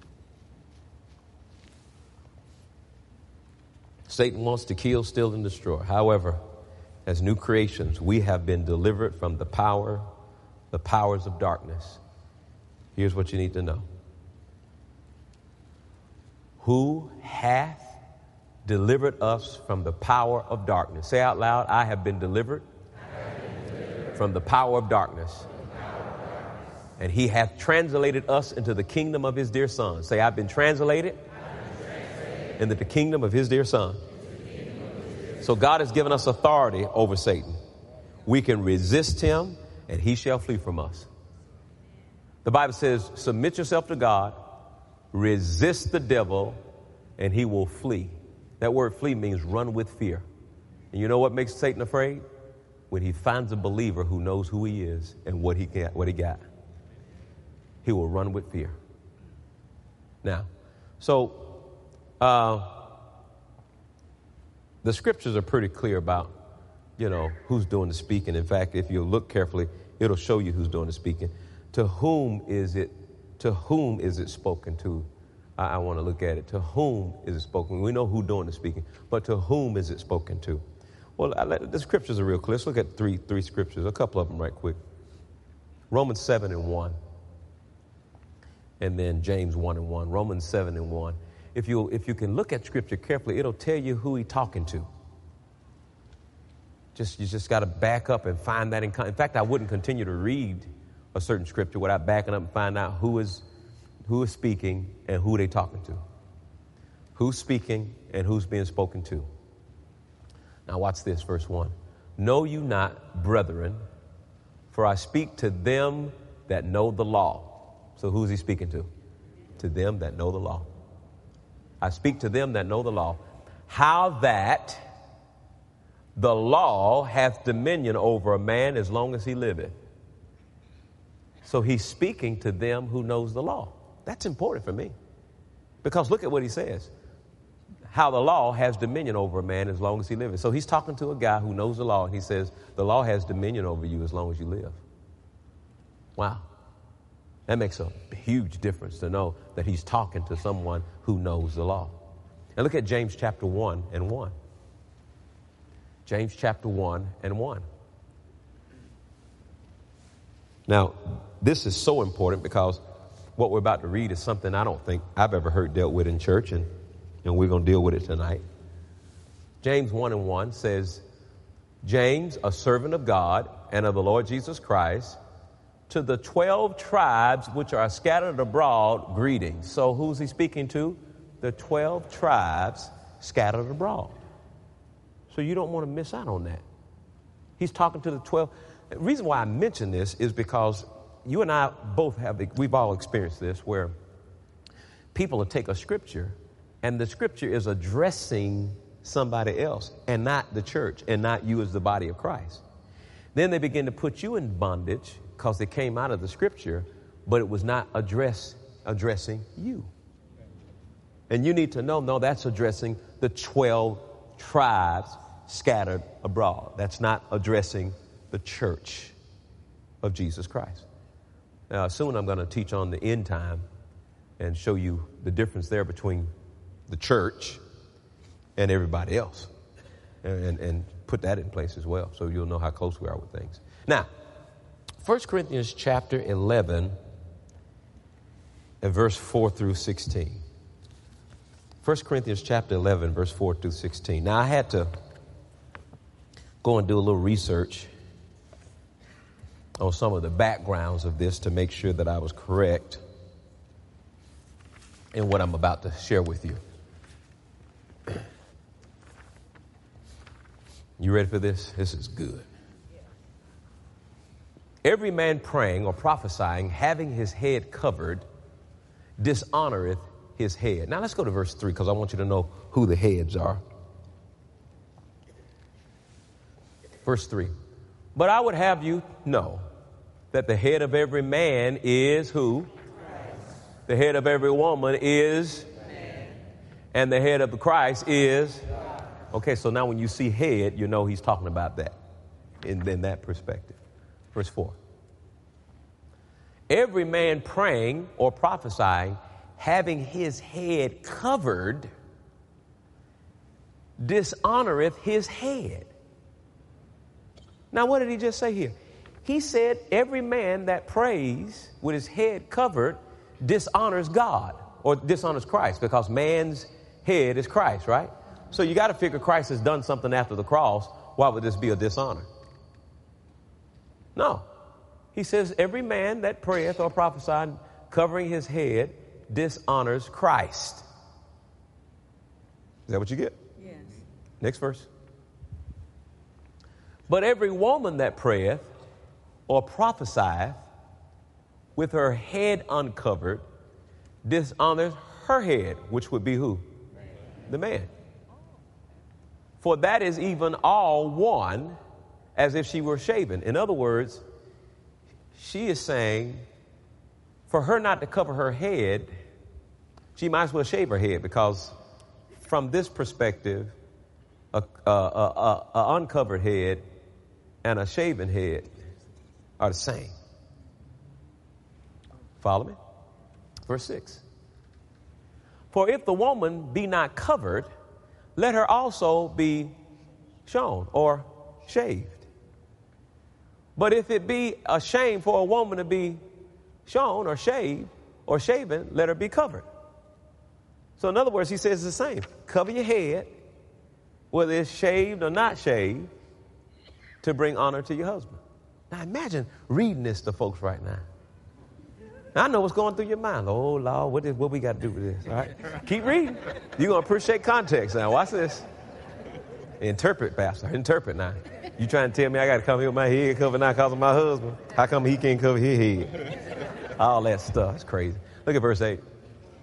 Satan wants to kill, steal, and destroy. However, as new creations, we have been delivered from the powers of darkness. Here's what you need to know. Who hath delivered us from the power of darkness? Say out loud, I have been delivered from the power of darkness. And he hath translated us into the kingdom of his dear son. Say, I've been translated into the kingdom of his dear son. So God has given us authority over Satan. We can resist him and he shall flee from us. The Bible says, submit yourself to God, resist the devil, and he will flee. That word flee means run with fear. And you know what makes Satan afraid? When he finds a believer who knows who he is and what he got. He will run with fear. Now, so the scriptures are pretty clear about, who's doing the speaking. In fact, if you look carefully, it'll show you who's doing the speaking. To whom is it spoken to? I want to look at it. To whom is it spoken? We know who's doing the speaking, but to whom is it spoken to? Well, the scriptures are real clear. Let's look at three scriptures, a couple of them right quick. Romans 7:1. And then James 1:1. Romans 7:1. If you can look at scripture carefully, it'll tell you who he's talking to. You just got to back up and find that. In fact, I wouldn't continue to read a certain scripture without backing up and find out who is speaking and who they talking to. Who's speaking and who's being spoken to. Now watch this, verse 1. Know you not, brethren, For I speak to them that know the law. So who's he speaking to? To them that know the law. I speak to them that know the law. How that the law hath dominion over a man as long as he liveth. So he's speaking to them who knows the law. That's important for me. Because look at what he says. How the law has dominion over a man as long as he liveth. So he's talking to a guy who knows the law, and he says, the law has dominion over you as long as you live. Wow. That makes a huge difference to know that he's talking to someone who knows the law. And look at James chapter 1 and 1. James chapter 1 and 1. Now, this is so important because what we're about to read is something I don't think I've ever heard dealt with in church, and we're going to deal with it tonight. James 1 and 1 says, James, a servant of God and of the Lord Jesus Christ, to the 12 tribes which are scattered abroad, greetings. So who's he speaking to? The 12 tribes scattered abroad. So you don't want to miss out on that. He's talking to the 12. The reason why I mention this is because you and I both we've all experienced this, where people will take a scripture and the scripture is addressing somebody else and not the church and not you as the body of Christ. Then they begin to put you in bondage because it came out of the scripture, but it was not addressing you. And you need to know, no, that's addressing the 12 tribes scattered abroad. That's not addressing the church of Jesus Christ. Now, soon I'm going to teach on the end time and show you the difference there between the church and everybody else, and put that in place as well, so you'll know how close we are with things. Now, 1 Corinthians chapter 11 and verse 4 through 16. 1 Corinthians chapter 11, verse 4 through 16. Now, I had to go and do a little research on some of the backgrounds of this to make sure that I was correct in what I'm about to share with you. You ready for this? This is good. Every man praying or prophesying, having his head covered, dishonoreth his head. Now let's go to verse 3 because I want you to know who the heads are. Verse 3. But I would have you know that the head of every man is who? Christ. The head of every woman is man. And the head of the Christ is God. Okay, so now when you see head, you know he's talking about that in that perspective. Verse 4. Every man praying or prophesying, having his head covered, dishonoreth his head. Now, what did he just say here? He said every man that prays with his head covered dishonors God or dishonors Christ, because man's head is Christ, right? So you got to figure Christ has done something after the cross. Why would this be a dishonor? No. He says every man that prayeth or prophesieth covering his head dishonors Christ. Is that what you get? Yes. Next verse. But every woman that prayeth or prophesieth with her head uncovered dishonors her head, which would be who? The man. For that is even all one, as if she were shaven. In other words, she is saying for her not to cover her head, she might as well shave her head, because from this perspective, a uncovered head and a shaven head are the same. Follow me? Verse 6. For if the woman be not covered, let her also be shorn or shaved. But if it be a shame for a woman to be shorn or shaved or shaven, let her be covered. So in other words, he says the same. Cover your head, whether it's shaved or not shaved, to bring honor to your husband. Now imagine reading this to folks right now. I know what's going through your mind. Oh, Lord, what we got to do with this? All right, keep reading. You're going to appreciate context now. Watch this. Interpret, Pastor. Interpret now. You trying to tell me I got to come here with my head covered now because of my husband? How come he can't cover his head? All that stuff. It's crazy. Look at verse 8.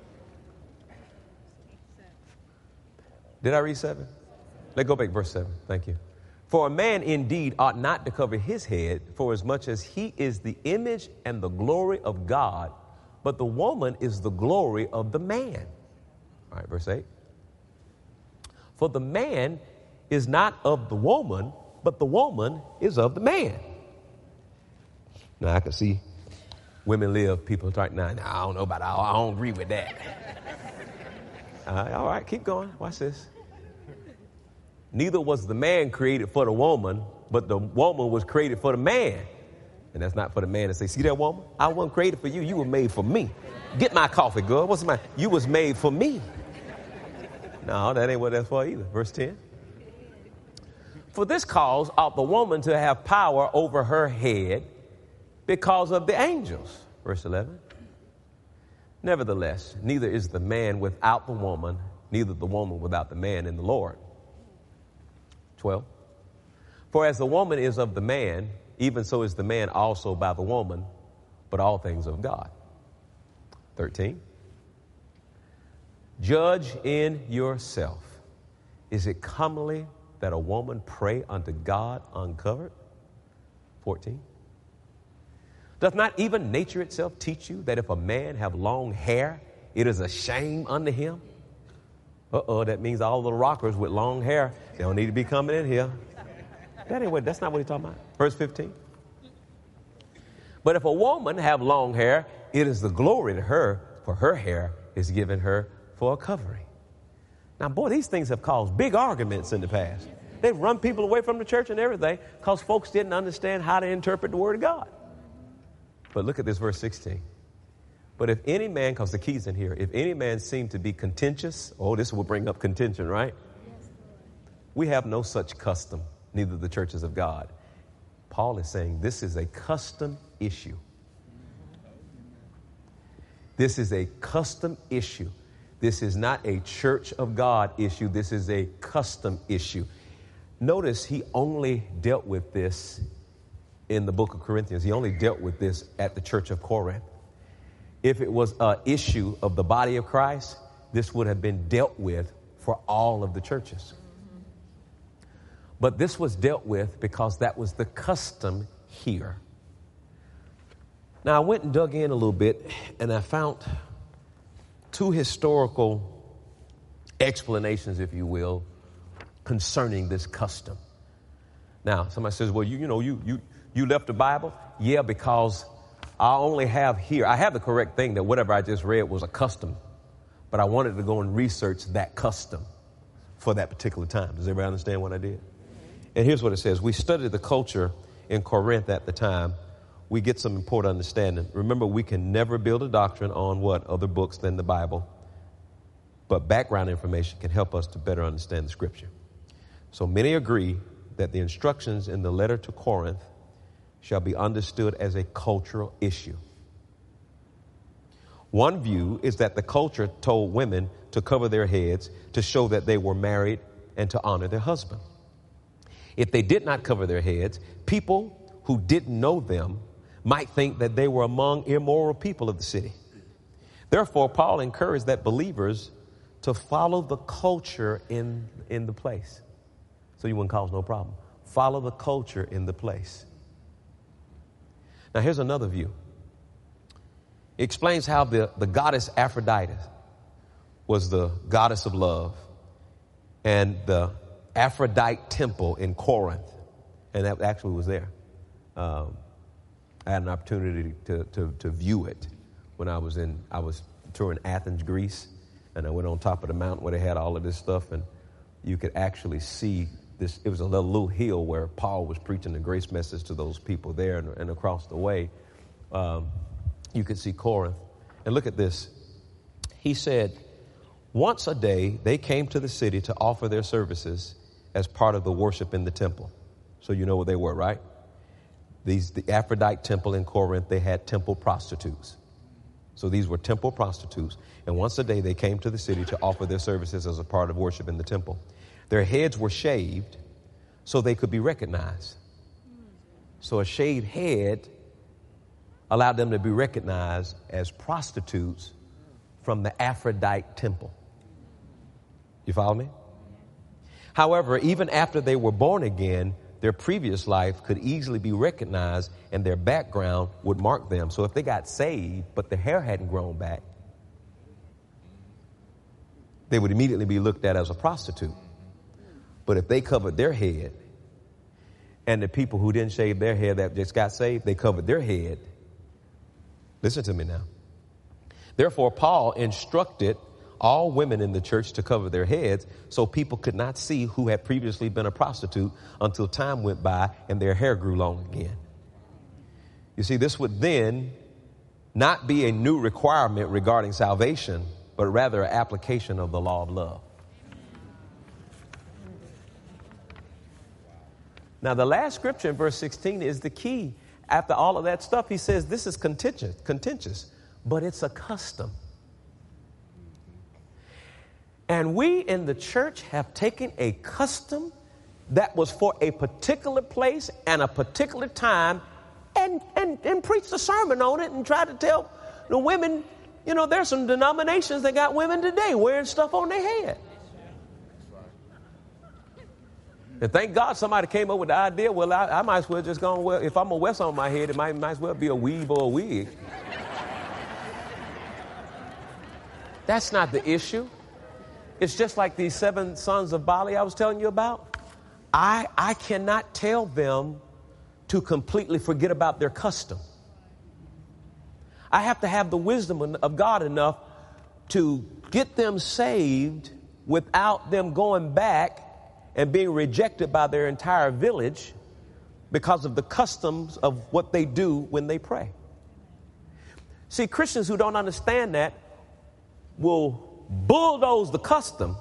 Did I read 7? Let's go back to verse 7. Thank you. For a man indeed ought not to cover his head, for as much as he is the image and the glory of God, but the woman is the glory of the man. All right, verse 8. For the man is not of the woman, but the woman is of the man. Now, I can see women live, people right now, I don't know about that. I don't agree with that. All right, keep going. Watch this. Neither was the man created for the woman, but the woman was created for the man. And that's not for the man to say, see that woman? I wasn't created for you. You were made for me. Get my coffee, girl. What's the matter? You was made for me. No, that ain't what that's for either. Verse 10. For this cause ought the woman to have power over her head because of the angels. Verse 11. Nevertheless, neither is the man without the woman, neither the woman without the man in the Lord. 12. For as the woman is of the man, even so is the man also by the woman, but all things of God. 13. Judge in yourself. Is it comely that a woman pray unto God uncovered? 14. Doth not even nature itself teach you that if a man have long hair, it is a shame unto him? That means all the rockers with long hair, they don't need to be coming in here. That's not what he's talking about. Verse 15. But if a woman have long hair, it is the glory to her, for her hair is given her for a covering. Now, boy, these things have caused big arguments in the past. They've run people away from the church and everything because folks didn't understand how to interpret the Word of God. But look at this verse 16. But if any man, because the key's in here, if any man seem to be contentious, this will bring up contention, right? We have no such custom, neither the churches of God. Paul is saying this is a custom issue. This is a custom issue. This is not a church of God issue. This is a custom issue. Notice he only dealt with this in the book of Corinthians. He only dealt with this at the church of Corinth. If it was an issue of the body of Christ, this would have been dealt with for all of the churches. But this was dealt with because that was the custom here. Now, I went and dug in a little bit, and I found two historical explanations, if you will, concerning this custom. Now, somebody says, well, you left the Bible? Yeah, because I only have here, I have the correct thing that whatever I just read was a custom, but I wanted to go and research that custom for that particular time. Does everybody understand what I did? And here's what it says. We studied the culture in Corinth at the time. We get some important understanding. Remember, we can never build a doctrine on what? Other books than the Bible. But background information can help us to better understand the scripture. So many agree that the instructions in the letter to Corinth shall be understood as a cultural issue. One view is that the culture told women to cover their heads to show that they were married and to honor their husband. If they did not cover their heads, people who didn't know them might think that they were among immoral people of the city. Therefore, Paul encouraged that believers to follow the culture in the place. So you wouldn't cause no problem. Follow the culture in the place. Now, here's another view. It explains how the goddess Aphrodite was the goddess of love, and the Aphrodite temple in Corinth, and that actually was there. I had an opportunity to view it when I was touring Athens, Greece, and I went on top of the mountain where they had all of this stuff, and you could actually see this. It was a little hill where Paul was preaching the grace message to those people there, and across the way, you could see Corinth. And look at this. He said, once a day, they came to the city to offer their services as part of the worship in the temple. So you know what they were, right? The Aphrodite temple in Corinth, they had temple prostitutes. So these were temple prostitutes. And once a day, they came to the city to offer their services as a part of worship in the temple. Their heads were shaved so they could be recognized. So a shaved head allowed them to be recognized as prostitutes from the Aphrodite temple. You follow me? However, even after they were born again, their previous life could easily be recognized and their background would mark them. So if they got saved, but their hair hadn't grown back, they would immediately be looked at as a prostitute. But if they covered their head, and the people who didn't shave their hair that just got saved, they covered their head. Listen to me now. Therefore, Paul instructed all women in the church to cover their heads so people could not see who had previously been a prostitute until time went by and their hair grew long again. You see, this would then not be a new requirement regarding salvation, but rather an application of the law of love. Now, the last scripture in verse 16 is the key. After all of that stuff, he says this is contentious, but it's a custom. And we in the church have taken a custom that was for a particular place and a particular time and preached a sermon on it and tried to tell the women, you know, there's some denominations that got women today wearing stuff on their head. And thank God somebody came up with the idea, well, I might as well just go and wear, if I'm going to wear something on my head, it might as well be a weave or a wig. That's not the issue. It's just like these 7 sons of Bali I was telling you about. I cannot tell them to completely forget about their custom. I have to have the wisdom of God enough to get them saved without them going back and being rejected by their entire village because of the customs of what they do when they pray. See, Christians who don't understand that will bulldoze the custom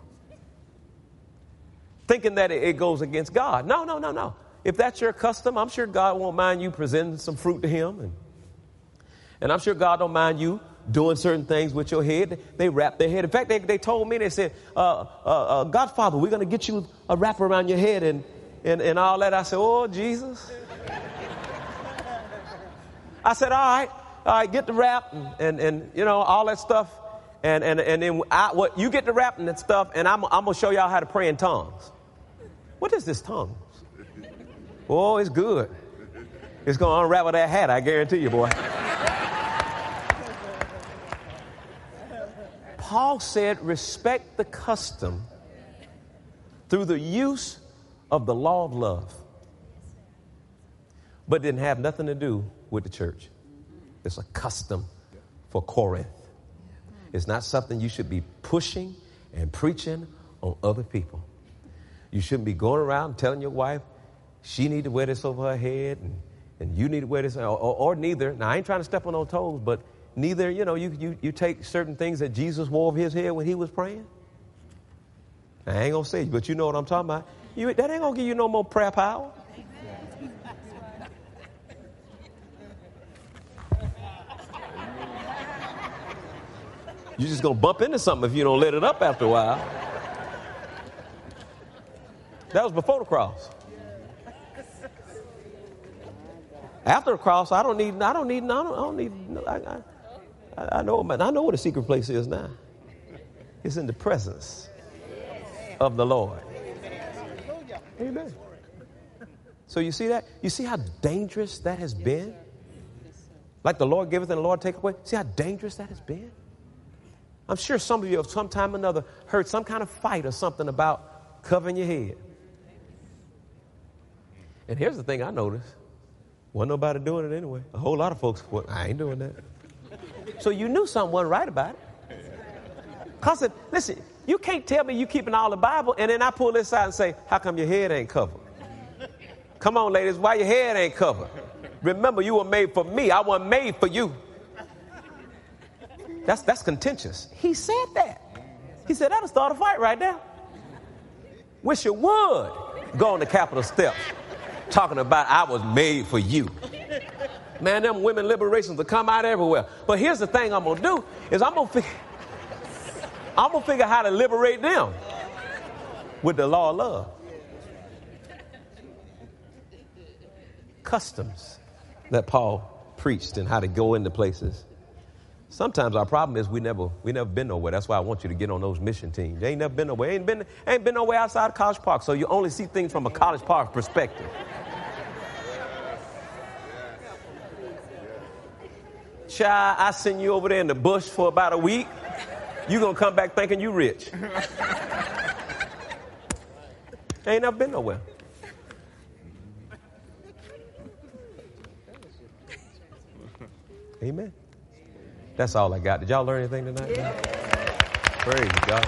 thinking that it goes against God. No. If that's your custom, I'm sure God won't mind you presenting some fruit to him. And I'm sure God don't mind you doing certain things with your head. They wrap their head. In fact, they told me, they said, Godfather, we're going to get you a wrap around your head and all that. I said, oh, Jesus. I said, all right, get the wrap and you know, all that stuff. And then you get the wrap and that stuff, and I'm going to show y'all how to pray in tongues. What is this tongues? Oh, it's good. It's going to unravel that hat, I guarantee you, boy. Paul said, respect the custom through the use of the law of love, but didn't have nothing to do with the church. It's a custom for Corinth. It's not something you should be pushing and preaching on other people. You shouldn't be going around telling your wife she need to wear this over her head and you need to wear this or neither. Now, I ain't trying to step on no toes, but neither, you know, you take certain things that Jesus wore over his head when he was praying. I ain't going to say, but you know what I'm talking about. That ain't going to give you no more prayer power. You're just going to bump into something if you don't let it up after a while. That was before the cross. After the cross, I know what a secret place is now. It's in the presence of the Lord. Amen. So you see that? You see how dangerous that has been? Like the Lord giveth and the Lord taketh away. See how dangerous that has been? I'm sure some of you have sometime or another heard some kind of fight or something about covering your head. And here's the thing I noticed. Wasn't nobody doing it anyway. A whole lot of folks, well, I ain't doing that. So you knew something wasn't right about it. Because, listen, you can't tell me you keeping all the Bible and then I pull this out and say, how come your head ain't covered? Come on, ladies, why your head ain't covered? Remember, you were made for me. I wasn't made for you. That's contentious. He said that. He said, that'll start a fight right now. Wish you would go on the Capitol steps talking about I was made for you. Man, them women liberations will come out everywhere. But here's the thing I'm going to do is I'm going to figure how to liberate them with the law of love. customs that Paul preached and how to go into places. Sometimes our problem is we never been nowhere. That's why I want you to get on those mission teams. You ain't never been nowhere. Ain't been nowhere outside of College Park. So you only see things from a College Park perspective. Child, I send you over there in the bush for about a week. You gonna come back thinking you rich. Ain't never been nowhere. Amen. That's all I got. Did y'all learn anything tonight? Yeah. Praise God.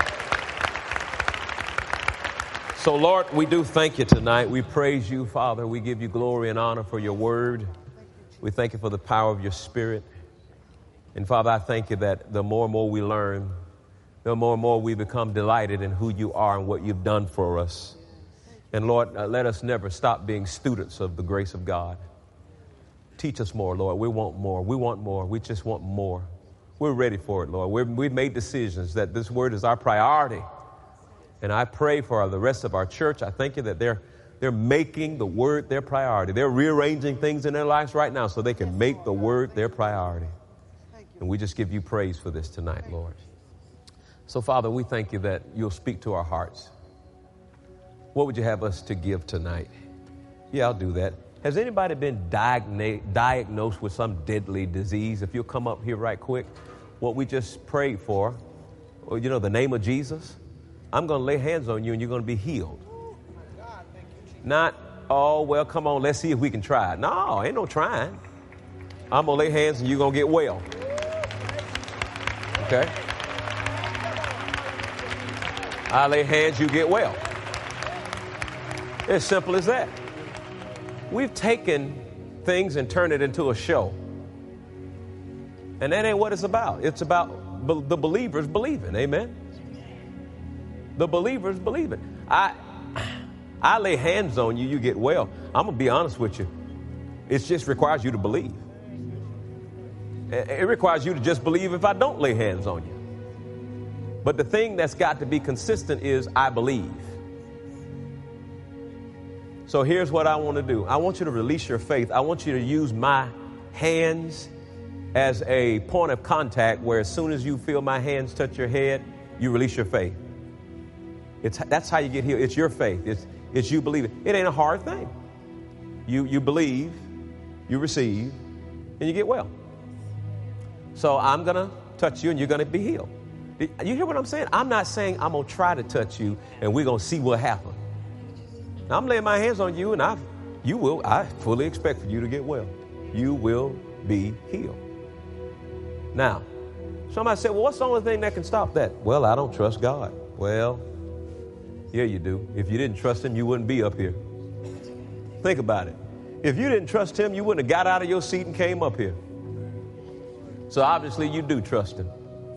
So, Lord, we do thank you tonight. We praise you, Father. We give you glory and honor for your word. We thank you for the power of your Spirit. And, Father, I thank you that the more and more we learn, the more and more we become delighted in who you are and what you've done for us. And, Lord, let us never stop being students of the grace of God. Teach us more, Lord. We want more. We want more. We just want more. We're ready for it, Lord. We've made decisions that this word is our priority. And I pray for the rest of our church. I thank you that they're making the word their priority. They're rearranging things in their lives right now so they can make the word their priority. And we just give you praise for this tonight, Lord. So, Father, we thank you that you'll speak to our hearts. What would you have us to give tonight? Yeah, I'll do that. Has anybody been diagnosed with some deadly disease? If you'll come up here right quick, what we just prayed for, the name of Jesus, I'm going to lay hands on you and you're going to be healed. Not, oh, well, come on, let's see if we can try it. No, ain't no trying. I'm going to lay hands and you're going to get well. Okay? I lay hands, you get well. As simple as that. We've taken things and turned it into a show. And that ain't what it's about. It's about the believers believing. Amen? The believers believing. I lay hands on you, you get well. I'm going to be honest with you. It just requires you to believe. It requires you to just believe if I don't lay hands on you. But the thing that's got to be consistent is I believe. So here's what I want to do. I want you to release your faith. I want you to use my hands as a point of contact where as soon as you feel my hands touch your head, you release your faith. That's how you get healed. It's your faith. It's you believing. It ain't a hard thing. You believe, you receive, and you get well. So I'm going to touch you and you're going to be healed. You hear what I'm saying? I'm not saying I'm going to try to touch you and we're going to see what happens. Now, I'm laying my hands on you and I fully expect for you to get well. You will be healed. Now, somebody said, well, what's the only thing that can stop that? Well, I don't trust God. Well, yeah, you do. If you didn't trust him, you wouldn't be up here. Think about it. If you didn't trust him, you wouldn't have got out of your seat and came up here. So obviously you do trust him.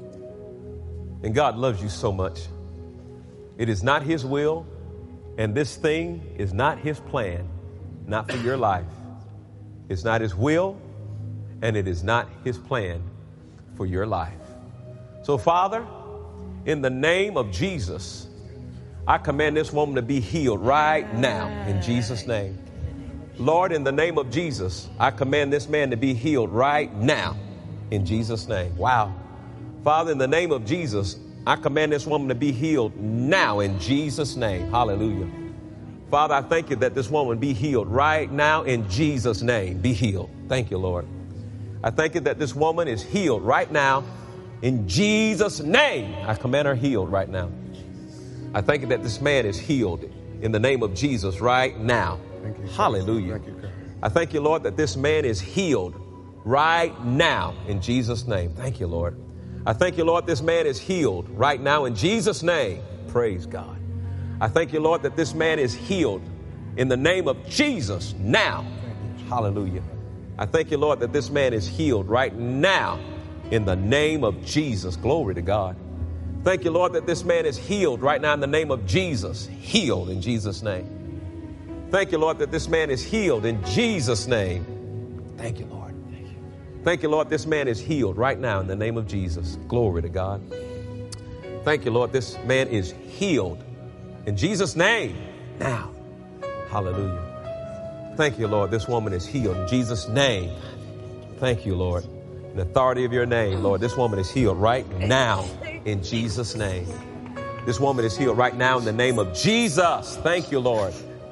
And God loves you so much. It is not his will, and this thing is not his plan, not for your life. It's not his will, and it is not his plan for your life. So, Father, in the name of Jesus, I command this woman to be healed right now in Jesus' name. Lord, in the name of Jesus, I command this man to be healed right now in Jesus' name. Wow. Father, in the name of Jesus, I command this woman to be healed now in Jesus' name. Hallelujah. Father, I thank you that this woman be healed right now in Jesus' name. Be healed. Thank you, Lord. I thank you that this woman is healed right now in Jesus' name. I command her healed right now. I thank you that this man is healed in the name of Jesus right now. Thank you. Hallelujah. Thank you, God. I thank you, Lord, that this man is healed right now in Jesus' name. Thank you, Lord. I thank you, Lord, this man is healed right now in Jesus' name. Praise God. I thank you, Lord, that this man is healed in the name of Jesus now. Hallelujah. I thank you, Lord, that this man is healed right now in the name of Jesus. Glory to God. Thank you, Lord, that this man is healed right now in the name of Jesus. Healed in Jesus' name. Thank you, Lord, that this man is healed in Jesus' name. Thank you, Lord. Thank you, Lord, this man is healed right now in the name of Jesus. Glory to God. Thank you, Lord, this man is healed in Jesus' name now. Hallelujah. Thank you, Lord. This woman is healed in Jesus' name. Thank you, Lord. In the authority of your name, Lord, this woman is healed right now in Jesus' name. This woman is healed right now in the name of Jesus. Thank you, Lord.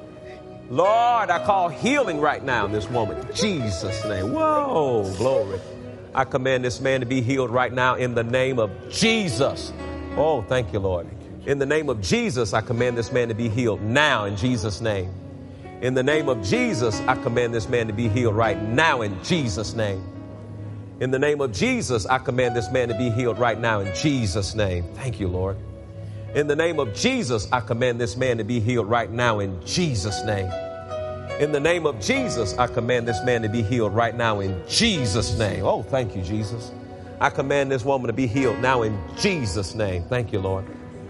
Lord, I call healing right now in this woman. In Jesus' name. Whoa, glory. I command this man to be healed right now in the name of Jesus. Oh, thank you, Lord. In the name of Jesus, I command this man to be healed now in Jesus' name. In the name of Jesus, I command this man to be healed right now in Jesus' name. In the name of Jesus, I command this man to be healed right now in Jesus' name. Thank you, Lord. In the name of Jesus, I command this man to be healed right now in Jesus' name. In the name of Jesus, I command this man to be healed right now in Jesus' name. Oh, thank you, Jesus. I command this woman to be healed now in Jesus' name. Thank you, Lord.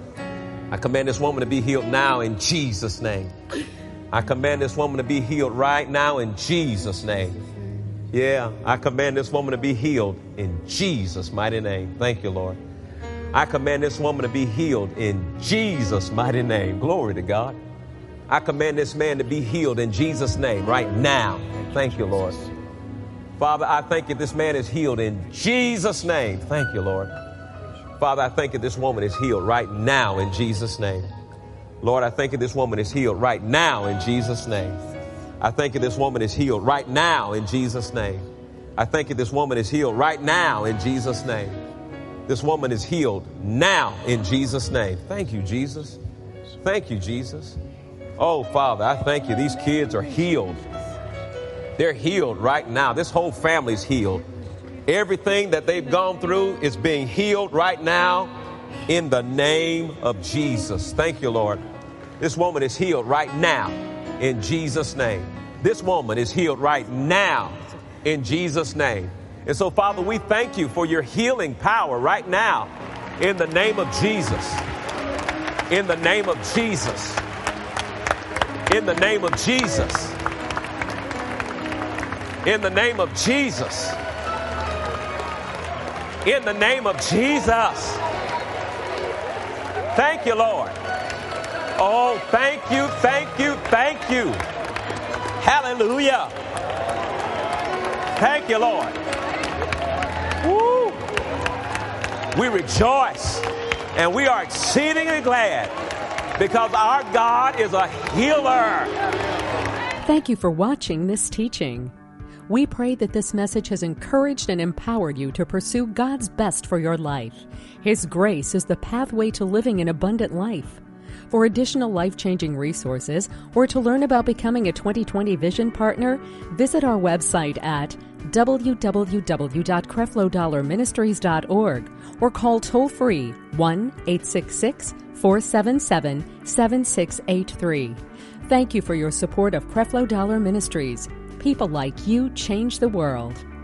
I command this woman to be healed now in Jesus' name. I command this woman to be healed right now in Jesus' name. Yeah, I command this woman to be healed in Jesus' mighty name. Thank you, Lord. I command this woman to be healed in Jesus' mighty name. Glory to God. I command this man to be healed in Jesus' name right now. Thank you, Lord. Father, I thank you this man is healed in Jesus' name. Thank you, Lord. Father, I thank you this woman is healed right now in Jesus' name. Lord, I thank you this woman is healed right now in Jesus' name. I thank you this woman is healed right now in Jesus' name. I thank you this woman is healed right now in Jesus' name. This woman is healed now in Jesus' name. Thank you, Jesus. Thank you, Jesus. Oh, Father, I thank you. These kids are healed. They're healed right now. This whole family's healed. Everything that they've gone through is being healed right now in the name of Jesus. Thank you, Lord. This woman is healed right now in Jesus' name. This woman is healed right now in Jesus' name. And so, Father, we thank you for your healing power right now in the name of Jesus. In the name of Jesus. In the name of Jesus. In the name of Jesus. In the name of Jesus. Thank you, Lord. Oh, thank you, thank you, thank you. Hallelujah. Thank you, Lord. Woo. We rejoice and we are exceedingly glad because our God is a healer. Thank you for watching this teaching. We pray that this message has encouraged and empowered you to pursue God's best for your life. His grace is the pathway to living an abundant life. For additional life-changing resources or to learn about becoming a 2020 Vision Partner, visit our website at www.creflodollarministries.org or call toll-free 1-866-477-7683. Thank you for your support of Creflo Dollar Ministries. People like you change the world.